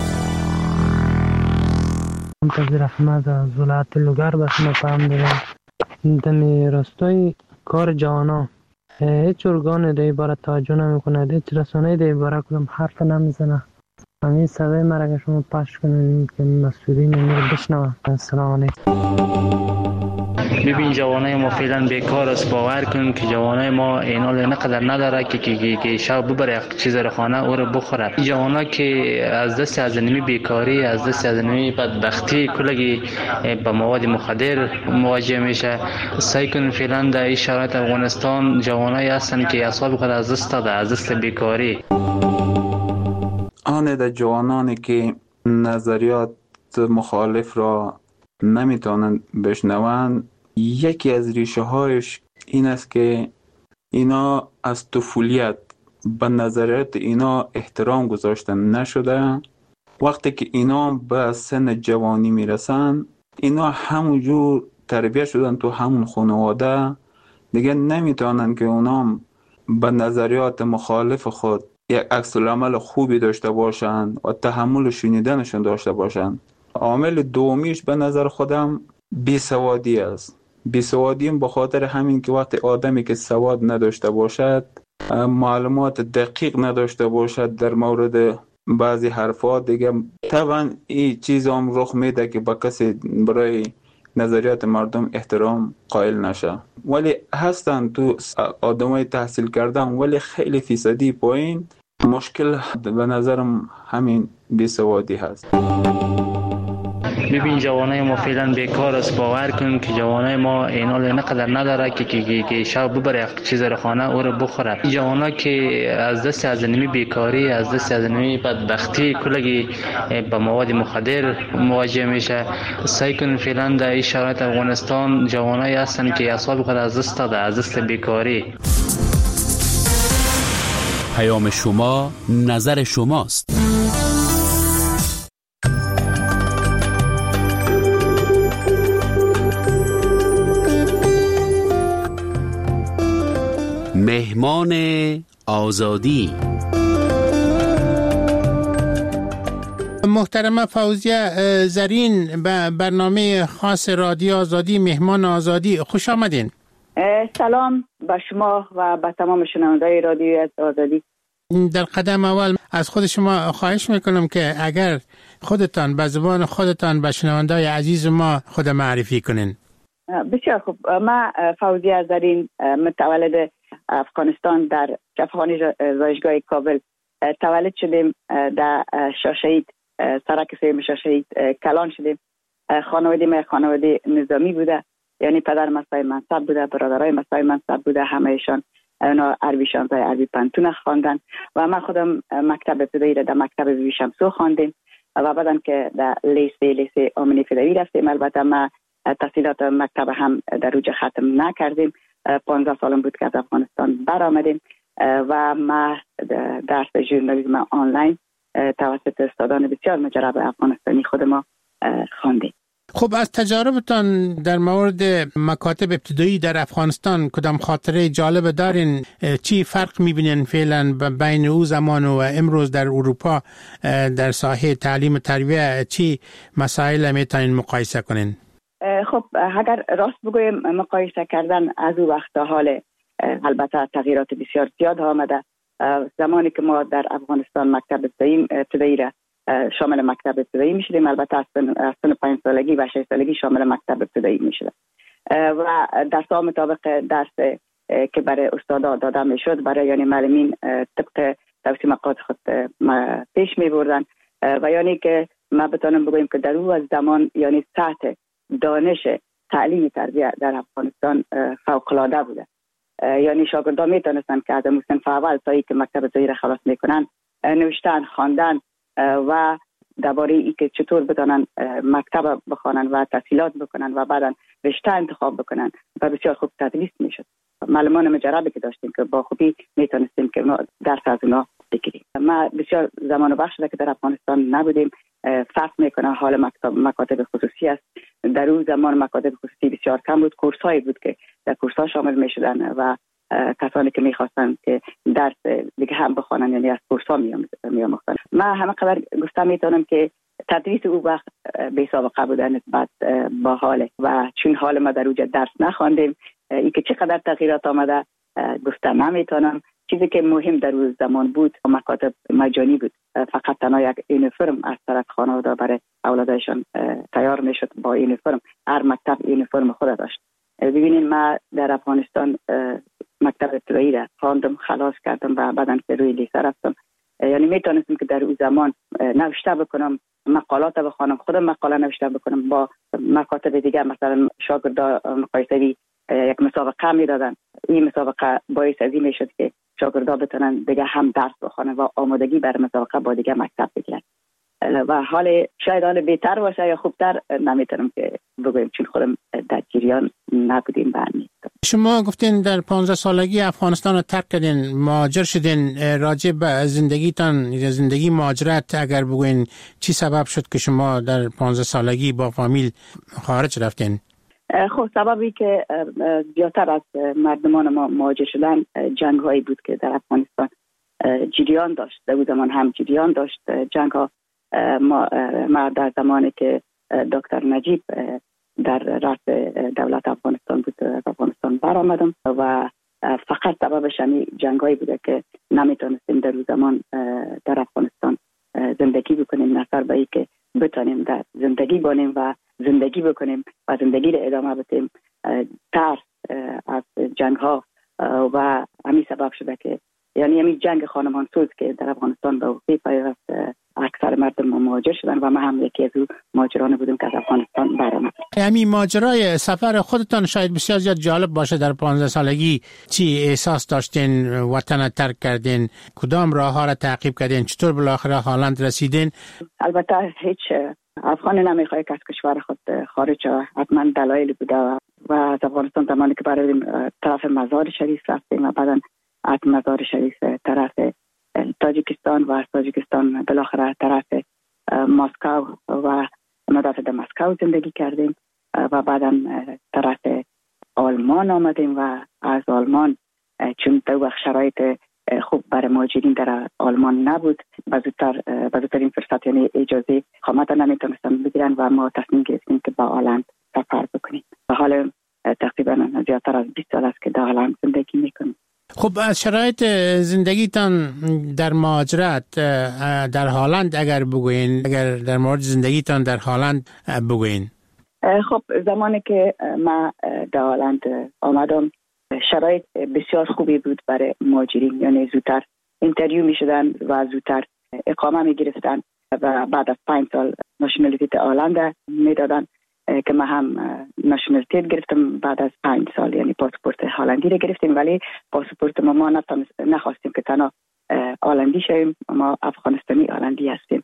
منتظر احمد از ولایت لوگر به شما پیام دارم. دمی راستای کار جوانا هیچ ارگان دی باره توجه نمیکنه، هیچ رسانه دی باره کدام حرف نمیزنه. همین صدای مرا که شما پخش کنید که مسئولین این رو بشنوه. السلام علیکم. ببین جوانای ما فعلا بیکار است، باور کن که جوانای ما اینا نقدر نداره که که که شب ببره چیز رو خانه او رو بخوره. جوانا که از دست از نمی بیکاری، از دست از نمی بدبختی کلگی با مواد مخدر مواجه میشه. سعی کن فعلا در این شرایط افغانستان جوانای هستن که اعصاب خود از دست داده، از دست بیکاری. آن در جوانانی که نظریات مخالف را نمیتونن بشنون، یکی از ریشه هایش این است که اینا از طفولیت به نظریات اینا احترام گذاشتن نشده. وقتی که اینا به سن جوانی میرسن، اینا همونجور تربیت شدن تو همون خانواده، دیگه نمیتونن که اونا به نظریات مخالف خود یک عکس العمل خوبی داشته باشن و تحمل شنیدنشون داشته باشن. عامل دومیش به نظر خودم بیسوادی است. بیسوادی به خاطر همین که وقتی آدمی که سواد نداشته باشد، معلومات دقیق نداشته باشد در مورد بعضی حرفات، دیگه طبعا این چیز هم رخ میده که با کسی برای نظریات مردم احترام قائل نشه. ولی هستن تو آدمای تحصیل کردن ولی خیلی فیصدی پایین. مشکل به نظرم همین بیسوادی هست. ببین جوانای ما فعلا بیکار است. باور کن که جوانای ما اینا نقدر نداره که که که شب ببره چیز رو خانه او رو بخوره. جوانا که از دست از نمی بیکاری، از دست از نمی بدبختی کلگی با مواد مخدر مواجه میشه. سعی کن فعلا در این شرایط افغانستان جوانایی هستن که اعصاب خود از دست داده، از دست بیکاری. پیام شما نظر شماست. مهمان آزادی. محترمه فوزیه زرین به برنامه خاص رادیو آزادی مهمان آزادی خوش آمدین. سلام به شما و به تمام شنوندگان رادیو آزادی. در قدم اول از خود شما خواهش میکنم که اگر خودتان به زبان خودتان به شنوندگان عزیز ما خود معرفی کنین. بسیار خوب. ما فوزیه زرین متولد افغانستان در شفاخانه زایشگاه کابل تولد شدیم. در شاشهید سرک سیم شاشهید کلان شدیم. خانواده ما خانواده نظامی بوده، یعنی پدر مسای منصب بوده، برادرای مسای منصب بوده، همهشان اونا عربی شانزده عربی پنتون خواندن و من خودم مکتب ابتدایی را در مکتب بیبی شمسو خواندیم و بعدم که در لیسه لیسه آمنی فدایی رفتیم. البته ما تحصیلات مکتب هم در روج ختم نکردیم. پانزده سالم بود که از افغانستان برآمدیم و ما درس ژورنالیسم آنلاین توسط استادان بسیار مجرب افغانستانی خود ما خواندیم. خب از تجاربتان در مورد مکاتب ابتدایی در افغانستان کدام خاطره جالب دارین؟ چی فرق میبینین فعلا بین او زمان و امروز در اروپا در ساحه تعلیم و تربیت؟ چی مسائل میتونین مقایسه کنین؟ خب اگر راست بگویم مقایسه کردن از او وقت حال البته تغییرات بسیار زیاد آمده. زمانی که ما در افغانستان مکتب ابتدایی را شامل مکتب ابتدایی میشدیم، البته از سن پنج سالگی و شش سالگی شامل مکتب ابتدایی میشد و درس ها مطابق درس که برای استادا داده میشد برای یعنی معلمین طبق توصیمات خود پیش می بردن و یعنی که ما بتونم بگویم که در او از زمان یعنی سطح دانش تعلیمی تربیت در افغانستان فوق العاده بوده. یعنی شاگردان میتونستن که از صنف اول تا اینکه مکتب ابتدایی را خلاص میکنن نوشتن، خواندن و درباره ای که چطور بتونن مکتب بخوانن و تحصیلات بکنن و بعدا رشته انتخاب بکنن و بسیار خوب تدریس میشد. معلمان مجربی که داشتیم که با خوبی میتونستیم که درس از اونا بگیریم. ما بسیار زمان و بخش که در افغانستان نبودیم. فرق میکنه حال مکتب مکاتب خصوصی است. در اون زمان مکاتب خصوصی بسیار کم بود. کورس هایی بود که در کورس ها شامل میشدن و کسانی که میخواستن که درس دیگه هم بخوانن یعنی از کورس ها میاموختن. من همه قدر گفتم میتونم که تدریس او وقت بی سابقه بوده نسبت با حال و چون حال ما در اوجه درس نخواندیم ای که چقدر تغییرات آمده گفتم نمیتونم. چیزی که مهم در اون زمان بود مکاتب مجانی بود. فقط تنها یک یونیفرم از طرف خانواده برای اولادشان تیار میشد با یونیفرم. هر مکتب یونیفرم خود داشت. ببینید ما در افغانستان مکتب ابتدایی را خواندم، خلاص کردم و بعداً که روی لیسه رفتم. یعنی میتونستم که در اون زمان نوشته بکنم، مقالات بخوانم، خودم مقاله نوشته بکنم با مکاتب دیگه. مثلا شاگردا مقایسوی یک مسابقه میدادن. این مسابقه باعث از این میشد که شاگردا بتونن دیگه هم درس بخوانن و آمادگی برای مسابقه با دیگه مکتب بگیرن. و حال شاید حال بهتر باشه یا خوبتر نمیتونم که بگویم چون خودم در جریان نبودیم. برمی شما گفتین در پانزده سالگی افغانستان رو ترک کردین، مهاجر شدین. راجع به زندگیتان یا زندگی مهاجرت اگر بگوین چی سبب شد که شما در پانزده سالگی با فامیل خارج رفتین؟ خب سببی که زیادتر از مردمان ما مهاجر شدن جنگ هایی بود که در افغانستان جریان داشت. در اون زمان هم جریان داشت جنگ ها. ما, ما در زمانی که دکتر نجیب در رأس دولت افغانستان بود افغانستان برآمدم و فقط سببش همین جنگایی بوده که نمیتونستیم در اون زمان در افغانستان زندگی بکنیم. نظر به این که بتونیم در زندگی بانیم و زندگی بکنیم و زندگی را ادامه بدیم. ترس از جنگ ها و همین سبب شده که یعنی همین جنگ خانمان سوز که در افغانستان به وقوع پیوست اکثر مردم مهاجر شدن و ما هم یکی از او مهاجران بودیم که از افغانستان برآمد. همین ماجرای سفر خودتان شاید بسیار زیاد جالب باشه. در پانزده سالگی چی احساس داشتین؟ وطن ترک کردین؟ کدام راه ها را تعقیب کردین؟ چطور بالاخره هالند رسیدین؟ البته هیچ افغان نمیخواد که از کشور خود خارج شود. حتما دلایلی بوده و از افغانستان زمانی که برای طرف مزار شریف رفتیم و بعدا از مزار شریف طرف تاجیکستان و از تاجیکستان بالاخره طرف مسکو و مدت در مسکو زندگی کردیم و بعدا طرف آلمان آمدیم و از آلمان چون دو وقت شرایط خوب برای مهاجرین در آلمان نبود بزودتر بزودترین فرصت یعنی اجازه اقامت نمیتونستن بگیرن و ما تصمیم گرفتیم که با هالند سفر بکنیم و حالا تقریبا زیادتر از بیست سال است که در هالند زندگی میکنیم. خب از شرایط زندگیتان در مهاجرت در هالند اگر بگوین، اگر در مورد زندگیتان در هالند بگوین. خب زمانی که ما در هالند آمدم شرایط بسیار خوبی بود برای مهاجرین، یعنی زودتر اینترویو می شدن و زودتر اقامه می گرفتن و بعد از پنج سال ناشنالیتی هالند می دادن که ما هم ناشنالیتی گرفتم بعد از پنج سال، یعنی پاسپورت هالندی رو گرفتیم ولی پاسپورت ما ما نخواستیم که تنها هالندی شویم، ما افغانستانی هالندی هستیم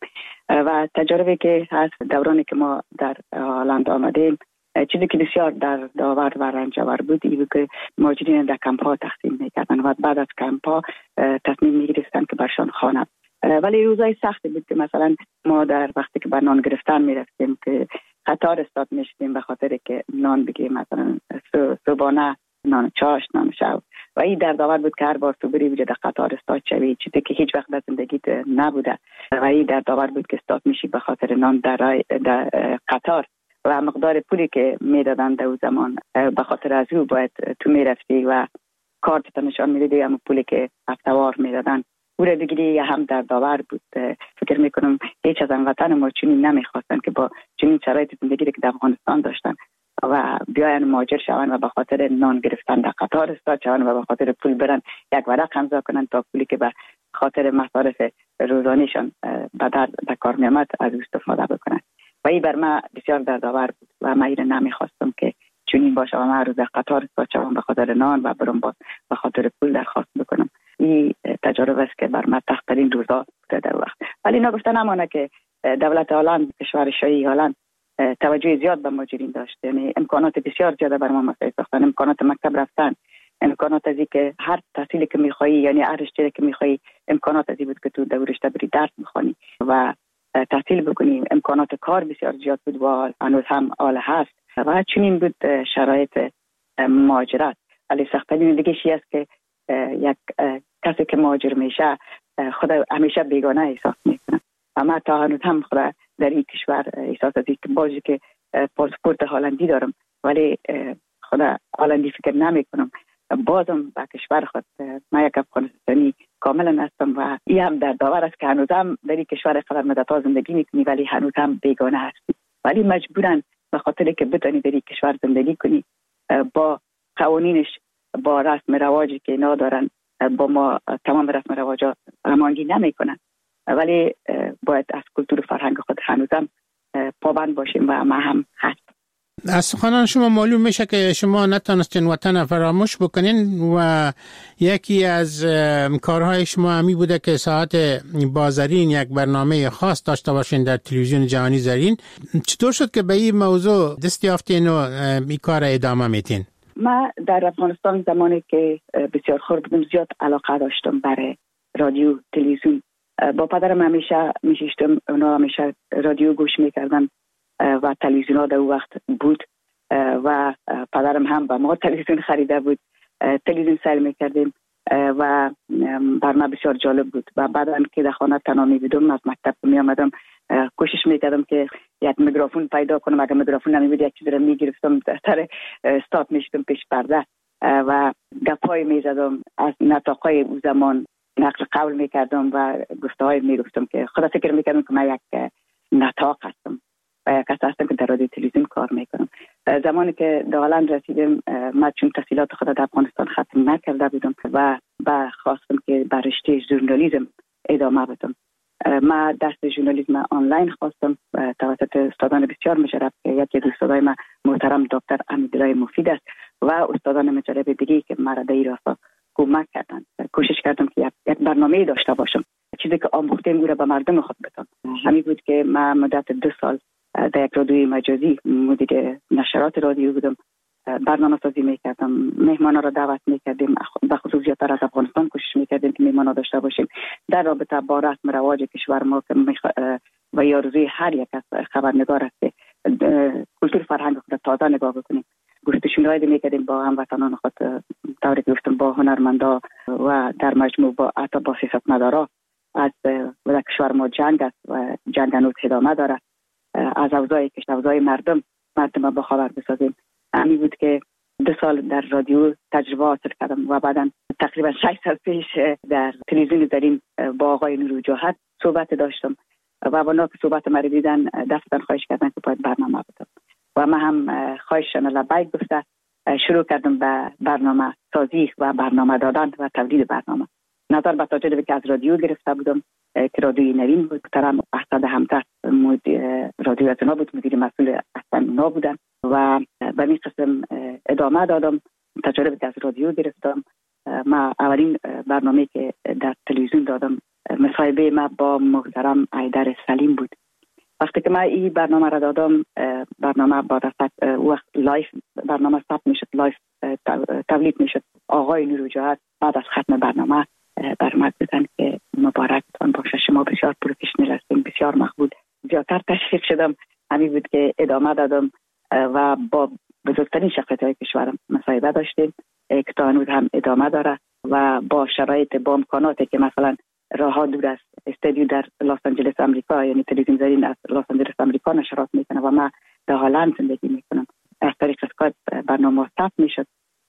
و تجربه که هست دورانی که ما در هالند آمدیم چیزی که بسیار در داور و رنجور بود این بود که مهاجرین در کمپ ها تقسیم میکردن و بعد از کمپ ها تصمیم میگرفتن که برشان خانه، ولی روزای سختی بود که مثلا ما در وقتی که بر نان گرفتن میرفتیم که قطار استاد میشدیم به خاطر که نان بگیریم، مثلا صبحانه نان چاش نان شب و این در داور بود که هر بار تو بری بجه در قطار استاد شوی، چیزی که هیچ وقت در زندگیت نبوده و این در داور بود که استاد میشی به خاطر نان در, در قطار و مقدار پولی که میدادن در زمان به خاطر از او باید تو میرفتی و کارت نشان میدادی اما پولی که هفته‌وار میدادن او را بگیری هم در داور بود. فکر میکنم هیچ از هموطن ما چنین نمیخواستن که با چنین شرایط زندگی که در افغانستان داشتن و بیاین مهاجر شوند و به خاطر نان گرفتن در قطار استاد شوند و به خاطر پول برن یک ورق امضا کنن تا پولی که به خاطر مصارف روزانیشان به در کار میامد از استفاده بکنن و این بر من بسیار دردآور بود و من این نمیخواستم که چنین باشه و من روز قطار استاد شوم به خاطر نان و برم باز به خاطر پول درخواست بکنم. این تجربه است که بر من تخترین روزا بوده در وقت. ولی نگفته نمانه که دولت هالند، کشور شاهی هالند توجه زیاد به مهاجرین داشت، یعنی امکانات بسیار زیاده بر ما مساعد ساختن، امکانات مکتب رفتن، امکانات ازی که هر تحصیلی که میخوایی یعنی هر رشته که میخوایی امکانات ازی بود که تو در رشته بری درس بخونی و تحصیل بکنی، امکانات کار بسیار زیاد بود و هنوز هم حال هست و چنین بود شرایط مهاجرت. ولی سخت‌ترین دیگه چیزی است که یک کسی که مهاجر میشه خود همیشه بیگانه احساس میکنه و من تا هنوز هم خود در این کشور احساس از که بازی که پاسپورت هالندی دارم ولی خود هالندی فکر نمی کنم، بازم به کشور خود من یک افغانستانی کاملا هستم و این هم در داور است که هنوز هم در این کشور قدر مدت‌ها زندگی میکنی ولی هنوز هم بیگانه هستی، ولی مجبورن به خاطر که بتونی در این کشور زندگی کنی با قوانینش، با رسم رواجی که اینا دارن با ما تمام رسم رواجا هماهنگی نمیکنن، ولی باید از کلتور فرهنگ خود هنوزم پابند باشیم و ما هم هست. از سخنان شما معلوم میشه که شما نتونستین وطن فراموش بکنین و یکی از کارهای شما همی بوده که ساعت بازرین یک برنامه خاص داشته باشین در تلویزیون جهانی زرین. چطور شد که به این موضوع دست یافتین و این کار ادامه میتین؟ ما در افغانستان زمانی که بسیار خورد بودم زیاد علاقه داشتم برای رادیو تلویزیون. با پدرم همیشه میشیشتم، اونا همیشه رادیو گوش میکردن و تلویزیون ها در اون وقت بود و پدرم هم با ما تلویزیون خریده بود، تلویزیون سر میکردیم و بر من بسیار جالب بود و بعد که در خانه تنها می بودم از مکتب می آمدم کوشش میکردم که یک میکروفون پیدا کنم، اگر میکروفون نمی بود یک چیز رو میگرفتم در استاد میشتم پیش پرده و گپای میزدم، از نطاقای او زمان نقل قول میکردم و گفته های میگفتم که خدا فکر میکردم که من یک نطاق هستم و یک کس هستم که در رادیو تلویزیون کار میکنم. زمانی که در هالند رسیدم من چون تحصیلات خود در افغانستان ختم نکرده بودم و با خواستم که بر رشته ژورنالیسم ادامه بدم ما درس ژورنالیسم آنلاین خواستم توسط استادان بسیار مشرف که یکی از استادای ما محترم دکتر امیدالله مفید است و استادان مشرف دیگه که مرا در این راستا کمک کردند. کوشش کردم که یک برنامه داشته باشم، چیزی که آموختم او را به مردم خود بدم. همین بود که من مدت دو سال در یک رادیوی مجازی مدیر نشرات رادیو بودم. برنامه سازی میکردم، مهمانا را دعوت میکردیم، به خصوص زیادتر از افغانستان کوشش میکردیم که مهمانا داشته باشیم در رابطه با رسم رواج کشور ما که و آرزوی هر یک از خبرنگار است که کلتور فرهنگ خود تازه نگاه بکنیم. گفتگوهای میکردیم با هموطنان خود، طوری که گفتم با هنرمندا و در مجموع با حتی با سیاستمدارا. از در کشور ما جنگ است و جنگ هنوز ادامه داره. از اوضاع کشور اوضاع مردم مردم با خبر بسازیم. همین بود که دو سال در رادیو تجربه حاصل کردم و بعدا تقریبا شش سال پیش در تلویزیون زرین با آقای نور جهت صحبت داشتم و با که صحبت ما دیدن دفتر خواهش کردن که باید برنامه بدم و من هم خواهششان لبیک گفته شروع کردم به برنامه سازی و برنامه دادن و تولید برنامه. نظر به توجه که از رادیو گرفته بودم که رادیوی نوین بود، محترم اسد همدست رادیو اتنا بود، مدیر مسئول اتنا بودن و به این قسم ادامه دادم. تجربه که از رادیو گرفتم. ما اولین برنامه که در تلویزیون دادم مصاحبه ما با محترم ایدر سلیم بود. وقتی که من این برنامه را دادم، برنامه با دست وقت لایف برنامه ثبت میشد، لایف تولید میشد. آقای نور جهت بعد از ختم برنامه برآمد بودن که مبارکتان باشه، شما بسیار پروفشنال هستین، بسیار مقبول. زیادتر تشویق شدم. همین بود که ادامه دادم و با بزرگترین شخصیت‌های کشورم مصاحبه داشتیم که تا هنوز هم ادامه داره و با شرایط با امکاناتی که مثلا راه دور است. استودیو در لس آنجلس آمریکا، یعنی تلویزیون زرین از لس آنجلس آمریکا نشرات میکنه و من در هلند زندگی میکنم. از طریق اسکایپ برنامه ثبت میشد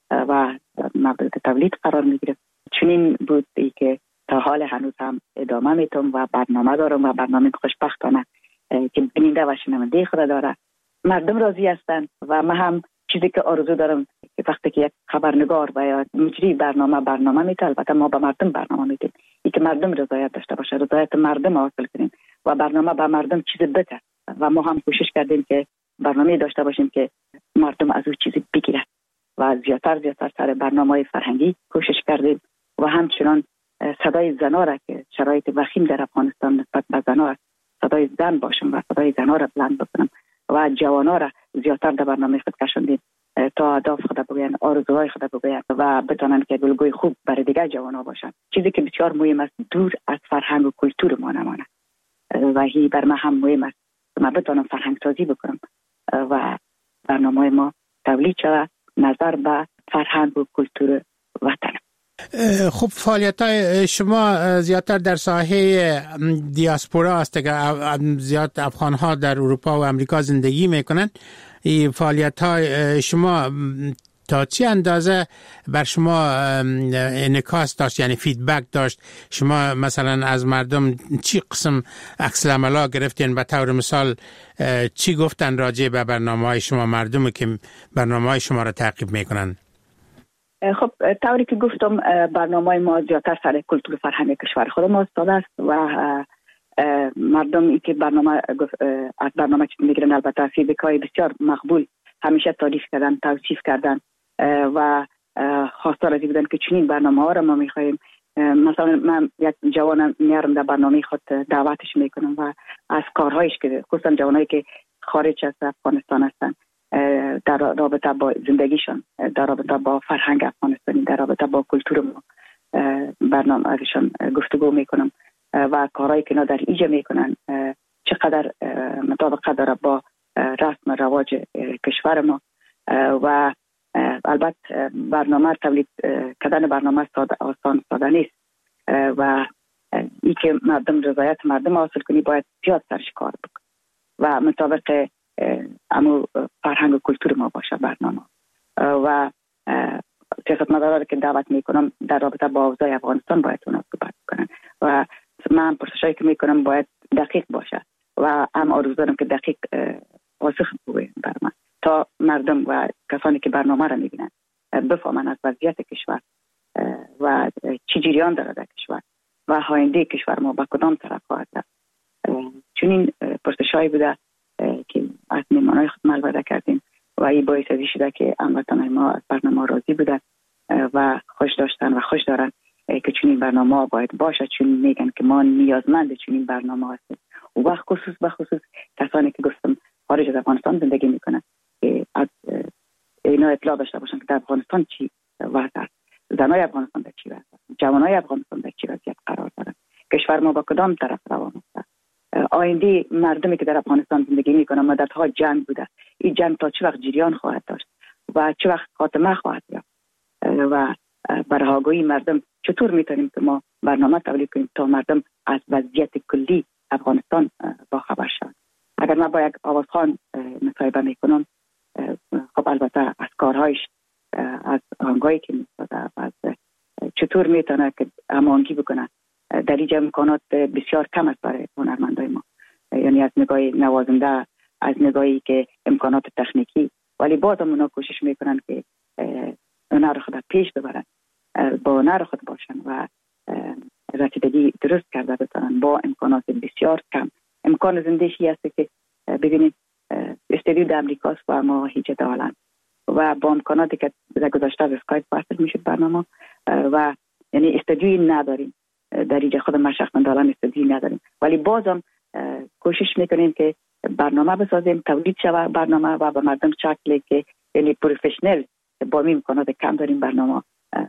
و مورد تولید قرار میگرفت. چنین بود که تا حال هنوز هم ادامه میتونم و برنامه دارم و برنامه خوشبختانه که بیننده و شنونده خود داره. مردم راضی هستند و من هم چیزی که آرزو دارم که وقتی که یک خبرنگار و یا مجری برنامه برنامه میده، البته ما به مردم برنامه میدیم، این که مردم رضایت داشته باشه، رضایت مردم حاصل کنیم و برنامه به مردم چیز بده و ما هم کوشش کردیم که برنامه داشته باشیم که مردم از او چیزی بگیرن و زیادتر زیادتر سر برنامه‌های فرهنگی کوشش کردیم و همچنان صدای زنا را که شرایط وخیم در افغانستان نسبت به زنا است، صدای زن باشم و صدای زنا را بلند بکنم و جوانا را زیادتر در برنامه خود کشاندیم تا اهداف خود بگوین، آرزوهای خود بگوین و بتونن که گلگوی خوب برای دیگر جوانا باشن. چیزی که بسیار مهم است دور از فرهنگ و کلتور ما نمانه و هی بر من هم مهم است که من بتونم فرهنگ سازی بکنم و برنامه ما تولید شود نظر به فرهنگ و کلتور وطن. خب فعالیت های شما زیادتر در ساحه دیاسپورا است که زیاد افغان ها در اروپا و امریکا زندگی میکنن. این فعالیت های شما تا چه اندازه بر شما انعکاس داشت، یعنی فیدبک داشت؟ شما مثلا از مردم چی قسم عکس العملا گرفتین؟ به طور مثال چی گفتن راجع به برنامه های شما مردم که برنامه های شما را تعقیب میکنن؟ خب طوری که گفتم برنامه ما زیادتر سر کلتور فرهنگ کشور خود ما استاده است و مردم ای که برنامه از برنامه چیز میگیرن البته فیدبک‌های بسیار مقبول همیشه تعریف کردن، توصیف کردن و خواستار از بودن که چنین برنامه ها را ما میخواهیم. مثلا من یک جوان میارم در برنامه خود دعوتش میکنم و از کارهایش که خصوصا جوانایی که خارج از افغانستان هستن در رابطه با زندگیشان، در رابطه با فرهنگ افغانستانی، در رابطه با کلتور ما برنامه ازشان گفتگو میکنم و کارهایی که اینا در ایجا میکنن چقدر مطابقت داره با رسم رواج کشور ما و البته برنامه تولید کردن برنامه ساده آسان ساده نیست و ای که مردم رضایت مردم حاصل کنی باید زیاد سرش کار بکن و مطابق امو فرهنگ و کلتور ما باشه برنامه و سیاستمدارا که دعوت میکنم در رابطه با اوضاع افغانستان باید اونا صحبت کنن و من پرسشایی که میکنم باید دقیق باشه و هم آرزو دارم که دقیق پاسخ بگویم بر من تا مردم و کسانی که برنامه را میبینن بفهمن از وضعیت کشور و چی جریان داره در کشور و آینده کشور ما به کدام طرف خواهد رفت. چنین پرسش‌هایی بوده که از مهمانان خود البته کردیم و این باعث شده که هموطنان ما از برنامه راضی بودن و خوش داشتن و خوش دارن که چنین برنامه باید باشه، چون میگن که ما نیازمند چنین برنامه هستیم و خصوص به خصوص کسانی که گفتم خارج از افغانستان زندگی میکنن که از اینا اطلاع داشته باشن که در افغانستان چی وضع است، زنای افغانستان در چی وضع است، جوانای افغانستان در چی وضعیت قرار دارن، کشور ما با کدام طرف روان است، آینده مردمی که در افغانستان زندگی میکنن مدت‌ها جنگ بوده، این جنگ تا چه وقت جریان خواهد داشت و چه وقت خاتمه خواهد یافت و برای آگاهی مردم چطور میتونیم که ما برنامه تولید کنیم تا مردم از وضعیت کلی افغانستان با خبر شوند. اگر من با یک آوازخوان مصاحبه میکنم، خب البته از کارهایش، از آهنگایی که میسازه، از چطور میتونه که هماهنگی بکنه، در اینجا امکانات بسیار کم است برای هنرمندای ما، یعنی از نگاه نوازنده، از نگاهی که امکانات تکنیکی، ولی باز هم اونا کوشش میکنن که هنر خود پیش ببرن، با هنر خود باشن و رسیدگی درست کرده بتونن با امکانات بسیار کم. امکان زندگی هست که ببینید استودیو در امریکاست و ما هیچ دالن و با امکاناتی که در گذشته از اسکایپ وصل میشد برنامه و یعنی استودیوی نداریم، در اینجا خود ما شخصا دالن استودیوی نداریم، ولی بازم کوشش میکنیم که برنامه بسازیم، تولید شود برنامه و به مردم شکلی که یعنی پروفشنل با این امکانات کم داریم برنامه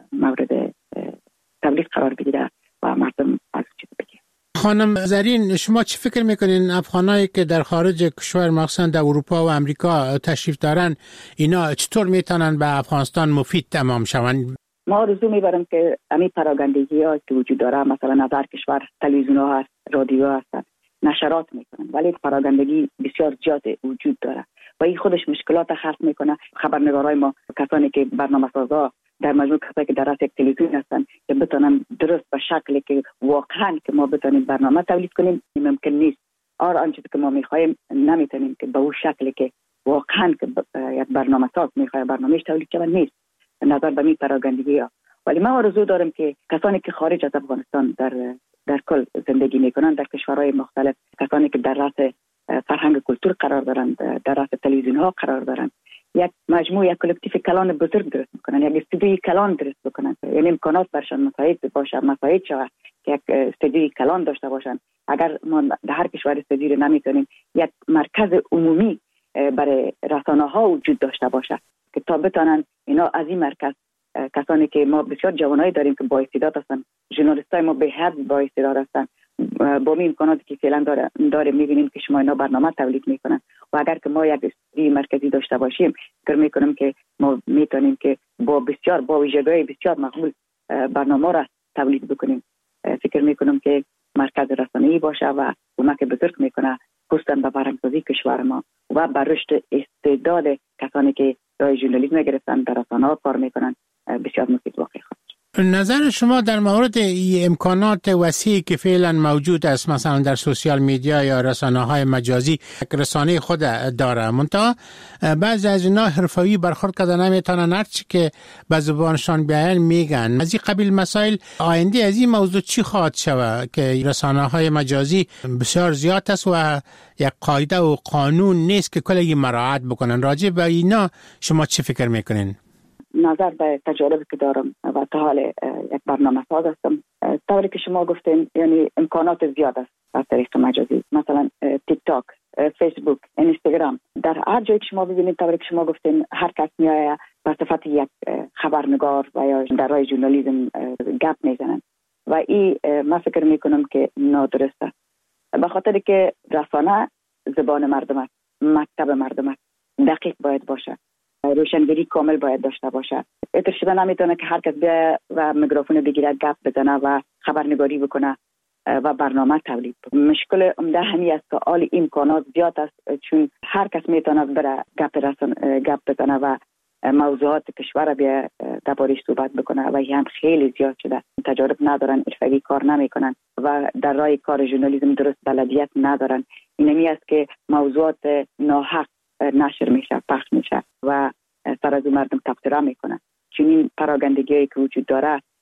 مورد تبلیغ قرار بگیره و مردم از چیز بگیره. خانم زرین، شما چی فکر میکنین افغانایی که در خارج کشور مخصوصا در اروپا و امریکا تشریف دارن اینا چطور میتونن به افغانستان مفید تمام شوند؟ ما آرزو میبرم که همین پراگندگی ها که وجود داره، مثلا از هر کشور تلویزیون ها هست، رادیو هست، نشرات میکنن، ولی پراگندگی بسیار زیاد وجود داره و این خودش مشکلات خلق میکنه. خبرنگارای ما، کسانی که برنامه سازا در مجموع کسایی که در رأس یک تلویزیون هستن که بتونن درست به شکلی که واقعا که ما بتونیم برنامه تولید کنیم ممکن نیست. آر آنچه که ما میخوایم نمیتونیم که به اون شکلی که واقعا که یک برنامه ساز میخواد برنامه‌اش تولید کنه نیست نظر به می پراگندگی ها. ولی ما آرزو دارم که کسانی که خارج از افغانستان در در کل زندگی میکنن، در کشورهای مختلف، کسانی که در رأس فرهنگ کلتور قرار دارند، در رأس تلویزیون ها قرار دارند، یک مجموعه یک کلکتیو کلان بزرگ درست میکنن، یک استودیوی کلان درست بکنن، یعنی امکانات برشان مساعد باشه، مساعد شود که یک استودیوی کلان داشته باشن. اگر ما در هر کشور استودیوی نمیتونیم، یک مرکز عمومی برای رسانه ها وجود داشته باشه که تا بتونن اینا از این مرکز، کسانی که ما بسیار جوانایی داریم که با استعداد هستن، ژورنالیستای ما به حد با استعداد هستن، با این امکاناتی که فعلا داره داره میبینیم که شما اینا برنامه تولید میکنن و اگر که ما یک استودیوی مرکزی داشته باشیم، فکر میکنم که ما میتونیم که با بسیار با ویژگی‌های بسیار مقبول برنامه را تولید بکنیم. فکر میکنم که مرکز رسانه‌ای باشه و کمک بزرگ میکنه خصوصا به برندسازی کشور ما و بر رشد استعداد کسانی که راه ژورنالیسم گرفتن در رسانه‌ها کار میکنن بسیار مفید واقع خواهد. نظر شما در مورد امکانات وسیعی که فعلا موجود است، مثلا در سوشیال میدیا یا رسانه‌های مجازی، رسانه خود داره، منتها بعضی از اینا حرفه‌ای برخورد کردن نمیتونن، هرچی که به زبانشان بیان میگن. از این قبیل مسائل آینده از این موضوع چی خواهد شود که رسانه‌های مجازی بسیار زیاد است و یک قاعده و قانون نیست که کلی مراعات بکنن؟ راجع به اینا شما چی فکر میکنین؟ نظر به تجاربی که دارم و تا حال یک برنامه ساز هستم، طوری که شما گفتین یعنی امکانات زیاد است از طریق مجازی، مثلا تیک تاک، فیسبوک، اینستاگرام، در هر جایی که شما ببینید طوری که شما گفتین هر کس میآید به صفت یک خبرنگار و یا در راه ژورنالیسم گپ میزنن و این من فکر میکنم که نادرست است، به خاطر که رسانه زبان مردم است، مکتب مردم است، دقیق باید باشه، روشنگری کامل باید داشته باشه. اتر شده نمیتونه که هر کس بیا و میکروفون بگیره گپ بزنه و خبرنگاری بکنه و برنامه تولید بکنه. مشکل عمده همی است که آل امکانات زیاد است، چون هر کس میتونه بره گپ رسن گپ بزنه و موضوعات کشور بیا دربارش صحبت بکنه و این هم خیلی زیاد شده. تجارب ندارن، حرفه‌ای کار نمیکنن و در راه کار ژورنالیسم درست بلدیت ندارن. اینمی است که موضوعات ناحق نشر میشه، پخش میشه و سر از مردم تبصره میکنن. چون این پراگندگی که وجود داره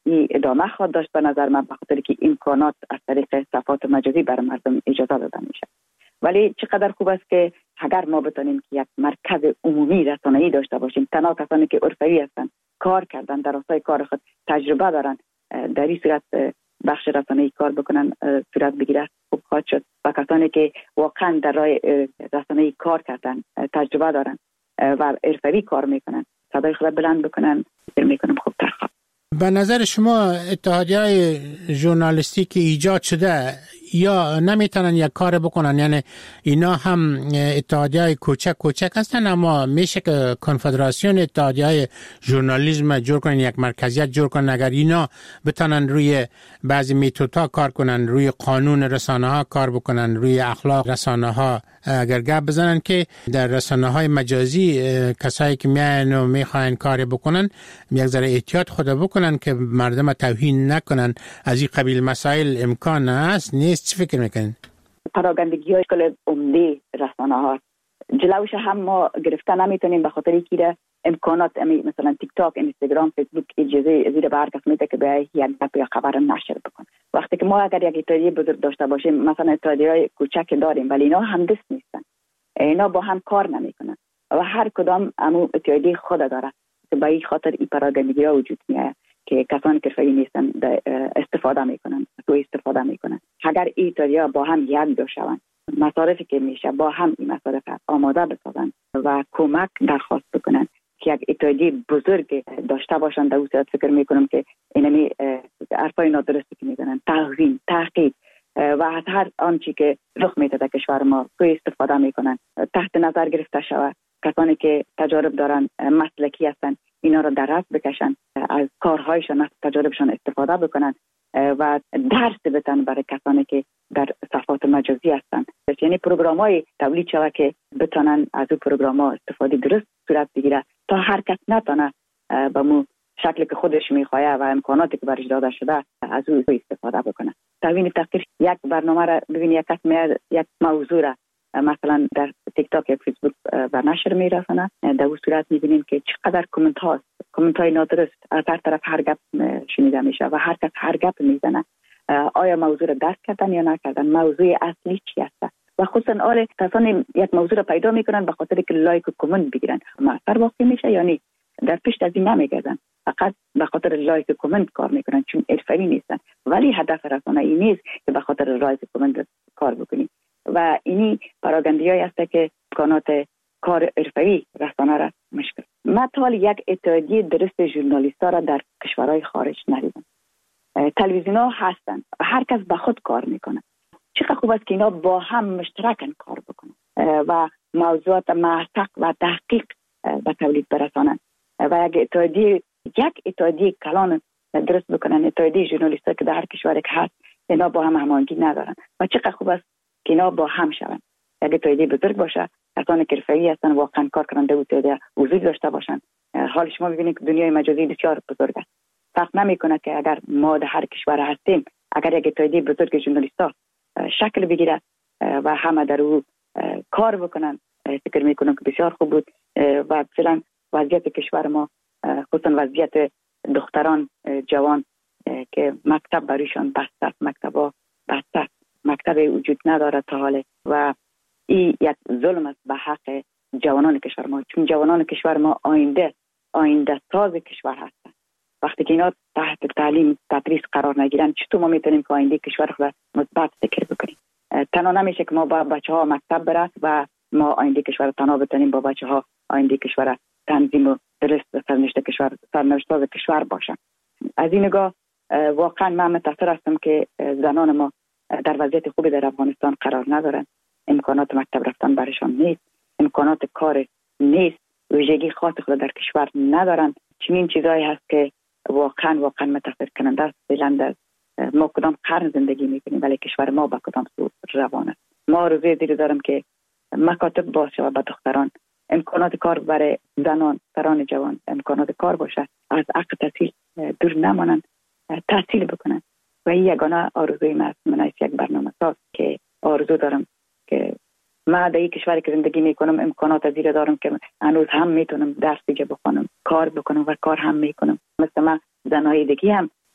این ادامه خواهد داشت به نظر من، به خاطر که امکانات از طریق صفحات مجازی برای مردم اجازه داده میشه. ولی چقدر خوب است که اگر ما بتونیم که یک مرکز عمومی رسانه‌ای داشته باشیم، تنها کسانی که حرفه‌ای هستند، کار کردن، در راستای کار خود تجربه دارن، در این صورت بخش رسانه‌ای کار بکنن صورت بگیره، خوب خواهد شد. و کسانی که واقعا در راه رسانه‌ای کار کردن، تجربه دارن و حرفه‌ای کار میکنن، صدای خود بلند بکنن، فکر میکنم خوب تر خواهد. به نظر شما اتحادیه‌های ژورنالیستی که ایجاد شده یا نمیتونن یک کار بکنن؟ یعنی اینا هم اتحادیه‌های کوچک کوچک هستن، اما میشه که کنفدراسیون اتحادیه‌های ژورنالیسم جور کنن، یک مرکزیت جور کنن. اگر اینا بتونن روی بعضی میتودها کار کنن، روی قانون رسانه ها کار بکنن، روی اخلاق رسانه ها اگر گپ بزنن که در رسانه های مجازی کسایی که میان و میخواین کار بکنن یک ذره احتیاط خود بکنن که مردم توهین نکنن. از این قبیل مسائل امکان هست نیست؟ چی فکر میکنین؟ پراگندگی های کل عمده رسانه ها جلوش هم ما گرفته نمیتونیم، به خاطر که امکانات مثلا تیک تاک، اینستاگرام، فیسبوک اجازه زیر به هر کس میده که به یک گپ یا خبر نشر بکنه. وقتی که ما اگر یک اتحادیه بزرگ داشته باشیم، مثلا اتحادیه‌های کوچک داریم ولی اینا هم دست نیستن، اینا با هم کار نمیکنن و هر کدام امو اتحادیه خود داره که به این خاطر این پراگندگی ها وجود میاد که کسانی که فعال نیستن استفاده میکنن، تو استفاده میکنن. اگر این اتحادیه با هم یک دو شوند، مصارفی که میشه با هم این مصارف آماده بسازن و کمک درخواست بکنن که یک اتحادیه بزرگ داشته باشن، در اون صورت فکر میکنم که اینمی حرفای نادرستی که میزنن، توهین، تحقیر و از هر آنچه که رخ میده در کشور ما توی استفاده میکنن، تحت نظر گرفته شود. کسانی که تجارب دارن، مسلکی هستن، اینا رو در رأس بکشن، از کارهایشان، از تجاربشان استفاده بکنن و درس بدن برای کسانی که در صفحات مجازی هستن. یعنی پروگرام‌های تولید شود که بتونن از اون پروگرام‌ها استفاده درست صورت بگیره تا هر کس نتونه به مو شکلی که خودش میخواه و امکاناتی که برش داده شده از اون استفاده بکنه. توهین تحقیر، یک برنامه را ببین، یک کس میاد یک موضوع را مثلا در تیک تاک یا فیسبوک بر نشر میرسونه، در اون صورت میبینیم که چقدر کامنت هاست، کامنت های نادرست، از هر طرف هر گپ شنیده میشه و هر کس هر گپ میزنه. آیا موضوع را درک کردن یا نکردن؟ موضوع اصلی چی است؟ و خصوصا آره کسانی یک موضوع را پیدا میکنن به خاطر که لایک و کامنت بگیرن، موثر واقع میشه یا نه؟ در پیش از این نمیگردن، فقط به خاطر لایک و کامنت کار میکنن چون حرفه‌ای نیستن. ولی هدف رسانه ای نیست که به خاطر لایک و کامنت کار بکنی و اینی پراگندیایی است که امکانات کار حرفه‌ای رسانه را مشکل. من تا حال یک اتحادیه درست ژورنالیست‌ها را در کشورهای خارج ندیدم. تلویزیون‌ها هستن، هر کس به خود کار میکنه. چقدر خوب است که اینا با هم مشترکاً کار بکنن و موضوعات موثق و دقیق به تولید برسانن و یک اتحادیه یک اتحادیه کلان درست بکنن. اتحادیه ژورنالیست‌ها که در هر کشوری که هست اینا با هم هماهنگی ندارن و چقدر خوب است که اینا با هم شوند. یک اتحادیه بزرگ باشه، کسانی که حرفه‌ای هستن واقعا کار کننده اتحادیه وجود داشته باشن. حال شما ببینید که دنیای مجازی بسیار بزرگ است. فرق نمیکنه که اگر ما در هر کشور هستیم، اگر یک اتحادیه بزرگ ژورنالیست‌ها شکل بگیره و همه در او کار بکنن، فکر میکنم که بسیار خوب بود. و فعلا وضعیت کشور ما، خصوصا وضعیت دختران جوان که مکتب برایشان بسته، مکتبا بسته، مکتب وجود نداره تا حاله و این یک ظلم است به حق جوانان کشور ما، چون جوانان کشور ما آینده آینده ساز کشور هستند. وقتی که اینا تحت تعلیم تدریس قرار نگیرن، چطور ما میتونیم که آینده کشور خود مثبت فکر بکنیم؟ تنها نمیشه که ما با بچه‌ها مکتب بره و ما آینده کشور تنها بتونیم با بچه‌ها آینده کشور تنظیم و درست سرنوشت کشور سرنوشت ساز کشور باشن. از این نگاه واقعا من متأثر هستم که زنان ما در وضعیت خوبی در افغانستان قرار ندارن. امکانات مکتب رفتن برشان نیست، امکانات کار نیست، ویژگی خاص خود در کشور ندارن. چنین چیزایی هست که واقعا واقعا متأثر کننده است. فعلا ما کدام قرن زندگی میکنیم ولی کشور ما با کدام سو روان است. ما روزی دیر دارم که مکاتب باشه و به دختران امکانات کار برای زنان، سران جوان امکانات کار باشه، از حق تحصیل دور نمانند، تحصیل بکنن. و این یگانه آرزوی من است. من از یک برنامه ساز که آرزو دارم که من در این کشوری که زندگی میکنم امکانات زیر دارم که هنوز هم میتونم درس دیگه بخونم، کار بکنم و کار هم میکنم. مثل من زنهای دیگه هم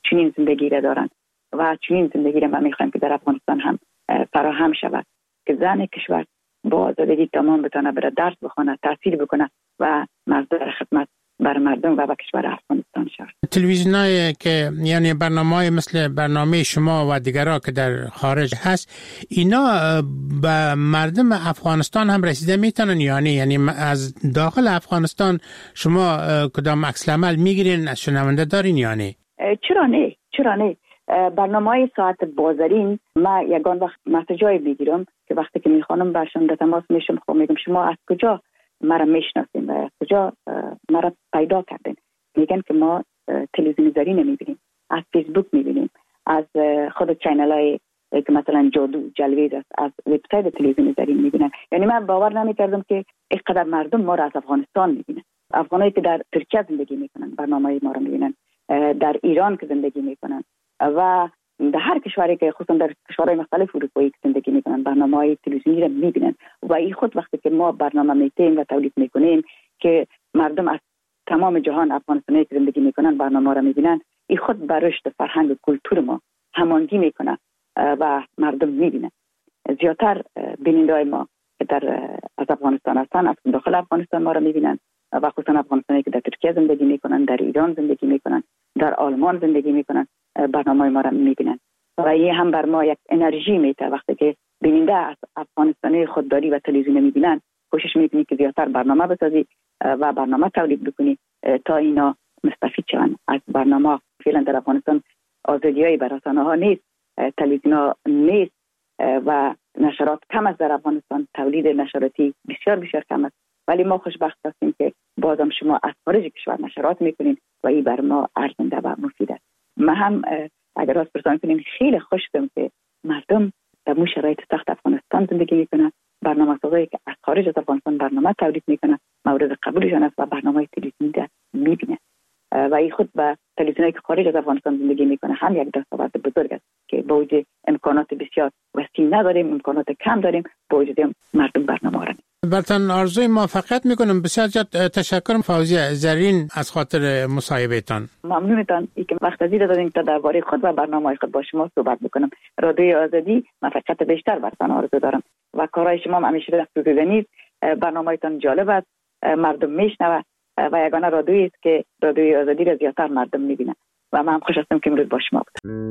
چنین زندگی را دارند و چنین زندگی را ما میخوایم که در افغانستان هم فراهم شود که زن کشور با آزادگی تمام بتونه بره درس بخونه، تحصیل بکنه و مصدر خدمت بر مردم و به کشور افغانستان شود. تلویزیونایی که یعنی برنامه‌های مثل برنامه شما و دیگرها که در خارج هست، اینا به مردم افغانستان هم رسیده میتونن یعنی یعنی از داخل افغانستان شما کدام عکس العمل میگیرین از شنونده دارین یعنی؟ چرا نه؟ چرا نه؟ برنامه‌های ساعت بازرین ما یگان وقت مسیجای میگیرم که وقتی که میخوانم برشون در تماس میشم، خب میگم شما از کجا مرا میشناسین و از کجا مرا پیدا کردین؟ میگن که ما تلویزیون زری نمیبینیم، از فیسبوک میبینیم، از خود چینل های که مثلا جادو جلوید است، از وبسایت تلویزیون زری میبینن. یعنی من باور نمیکردم که اینقدر مردم ما را از افغانستان میبینن. افغانایی که در ترکیه زندگی میکنن برنامه ما رو میبینن، در ایران که زندگی میکنن و در هر کشوری که خصوصا در کشورهای مختلف اروپایی که زندگی میکنن برنامه‌های تلویزیونی را میبینن و این خود وقتی که ما برنامه میتیم و تولید میکنیم که مردم از تمام جهان افغانستانی که زندگی میکنن برنامه را میبینن، این خود بر رشد فرهنگ و کلتور ما هماهنگی میکنه و مردم میبینن. زیاتر بیننده‌های ما که در از افغانستان هستن از داخل افغانستان ما را میبینن و خصوصا افغانستانی که در ترکیه زندگی میکنن، در ایران زندگی میکنن، در آلمان زندگی میکنن، برنامه ما را میبینن و این هم بر ما یک انرژی میده. وقتی که بیننده از افغانستانی خودداری و تلویزیون میبینن، کوشش میکنی که زیادتر برنامه بسازی و برنامه تولید بکنی تا اینا مستفید شون از برنامه. فعلا در افغانستان آزادیای بر رسانه‌ها نیست، تلویزیون نیست و نشرات کم است در افغانستان، تولید نشراتی بسیار بسیار کم است، ولی ما خوشبخت هستیم که بازم شما از خارج کشور نشرات میکنین و این بر ما ارزنده و مفید است. ما هم اگر راست پرسان کنیم خیلی خوشم که مردم در مو شرایط سخت افغانستان زندگی میکنن، برنامه سازایی که از خارج از افغانستان برنامه تولید میکنن مورد قبولشان است و برنامه تلویزیونی را میبینن و این خود به تلویزیونی که خارج از افغانستان زندگی میکنه هم یک دستاورد بزرگ است که با وجود امکانات بسیار وسیع نداریم، امکانات کم داریم، با وجود مردم برنامه را برتان آرزوی موفقیت میکنم. بسیار زیاد تشکر فوزیه زرین از خاطر مصاحبهتان. ممنونتان ای که وقت ازید دادین تا درباره خود و برنامه خود با شما صحبت بکنم. رادیوی آزادی موفقیت بیشتر برتان آرزو دارم و کارهای شما هم همیشه دستوردنیست. برنامه‌تان جالب است، مردم میشنوه و یگانه رادیویی است که رادیوی آزادی را زیادتر مردم میبینن و من هم خوش هستم که امروز با شما بودم.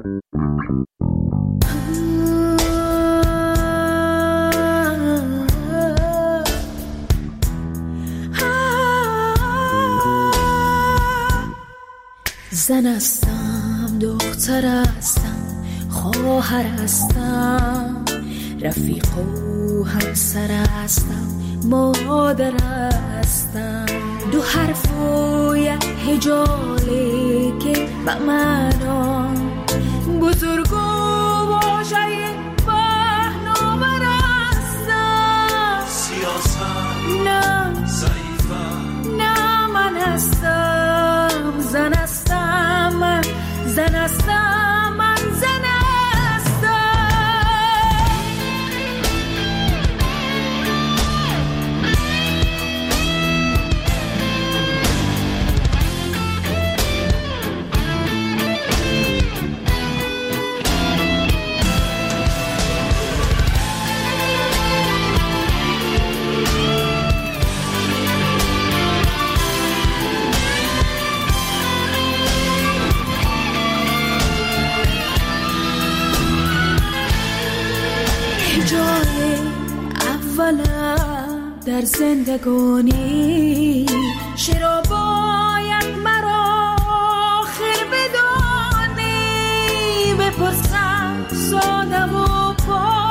زن هستم، دختر هستم، خواهر هستم، رفیق و همسر هستم، مادر هستم. دو حرف و یک هجاله که به معنا بزرگ و واژه پهناور هستم. سیاست نه ضعیفم، نه من هستم زن هستم، من زن هستم، من زن در زندگانی. چرا باید مرا آخر بدانی؟ بپرسم ساده و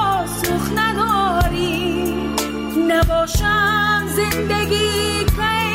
پاسخ نداری. نباشم زندگی که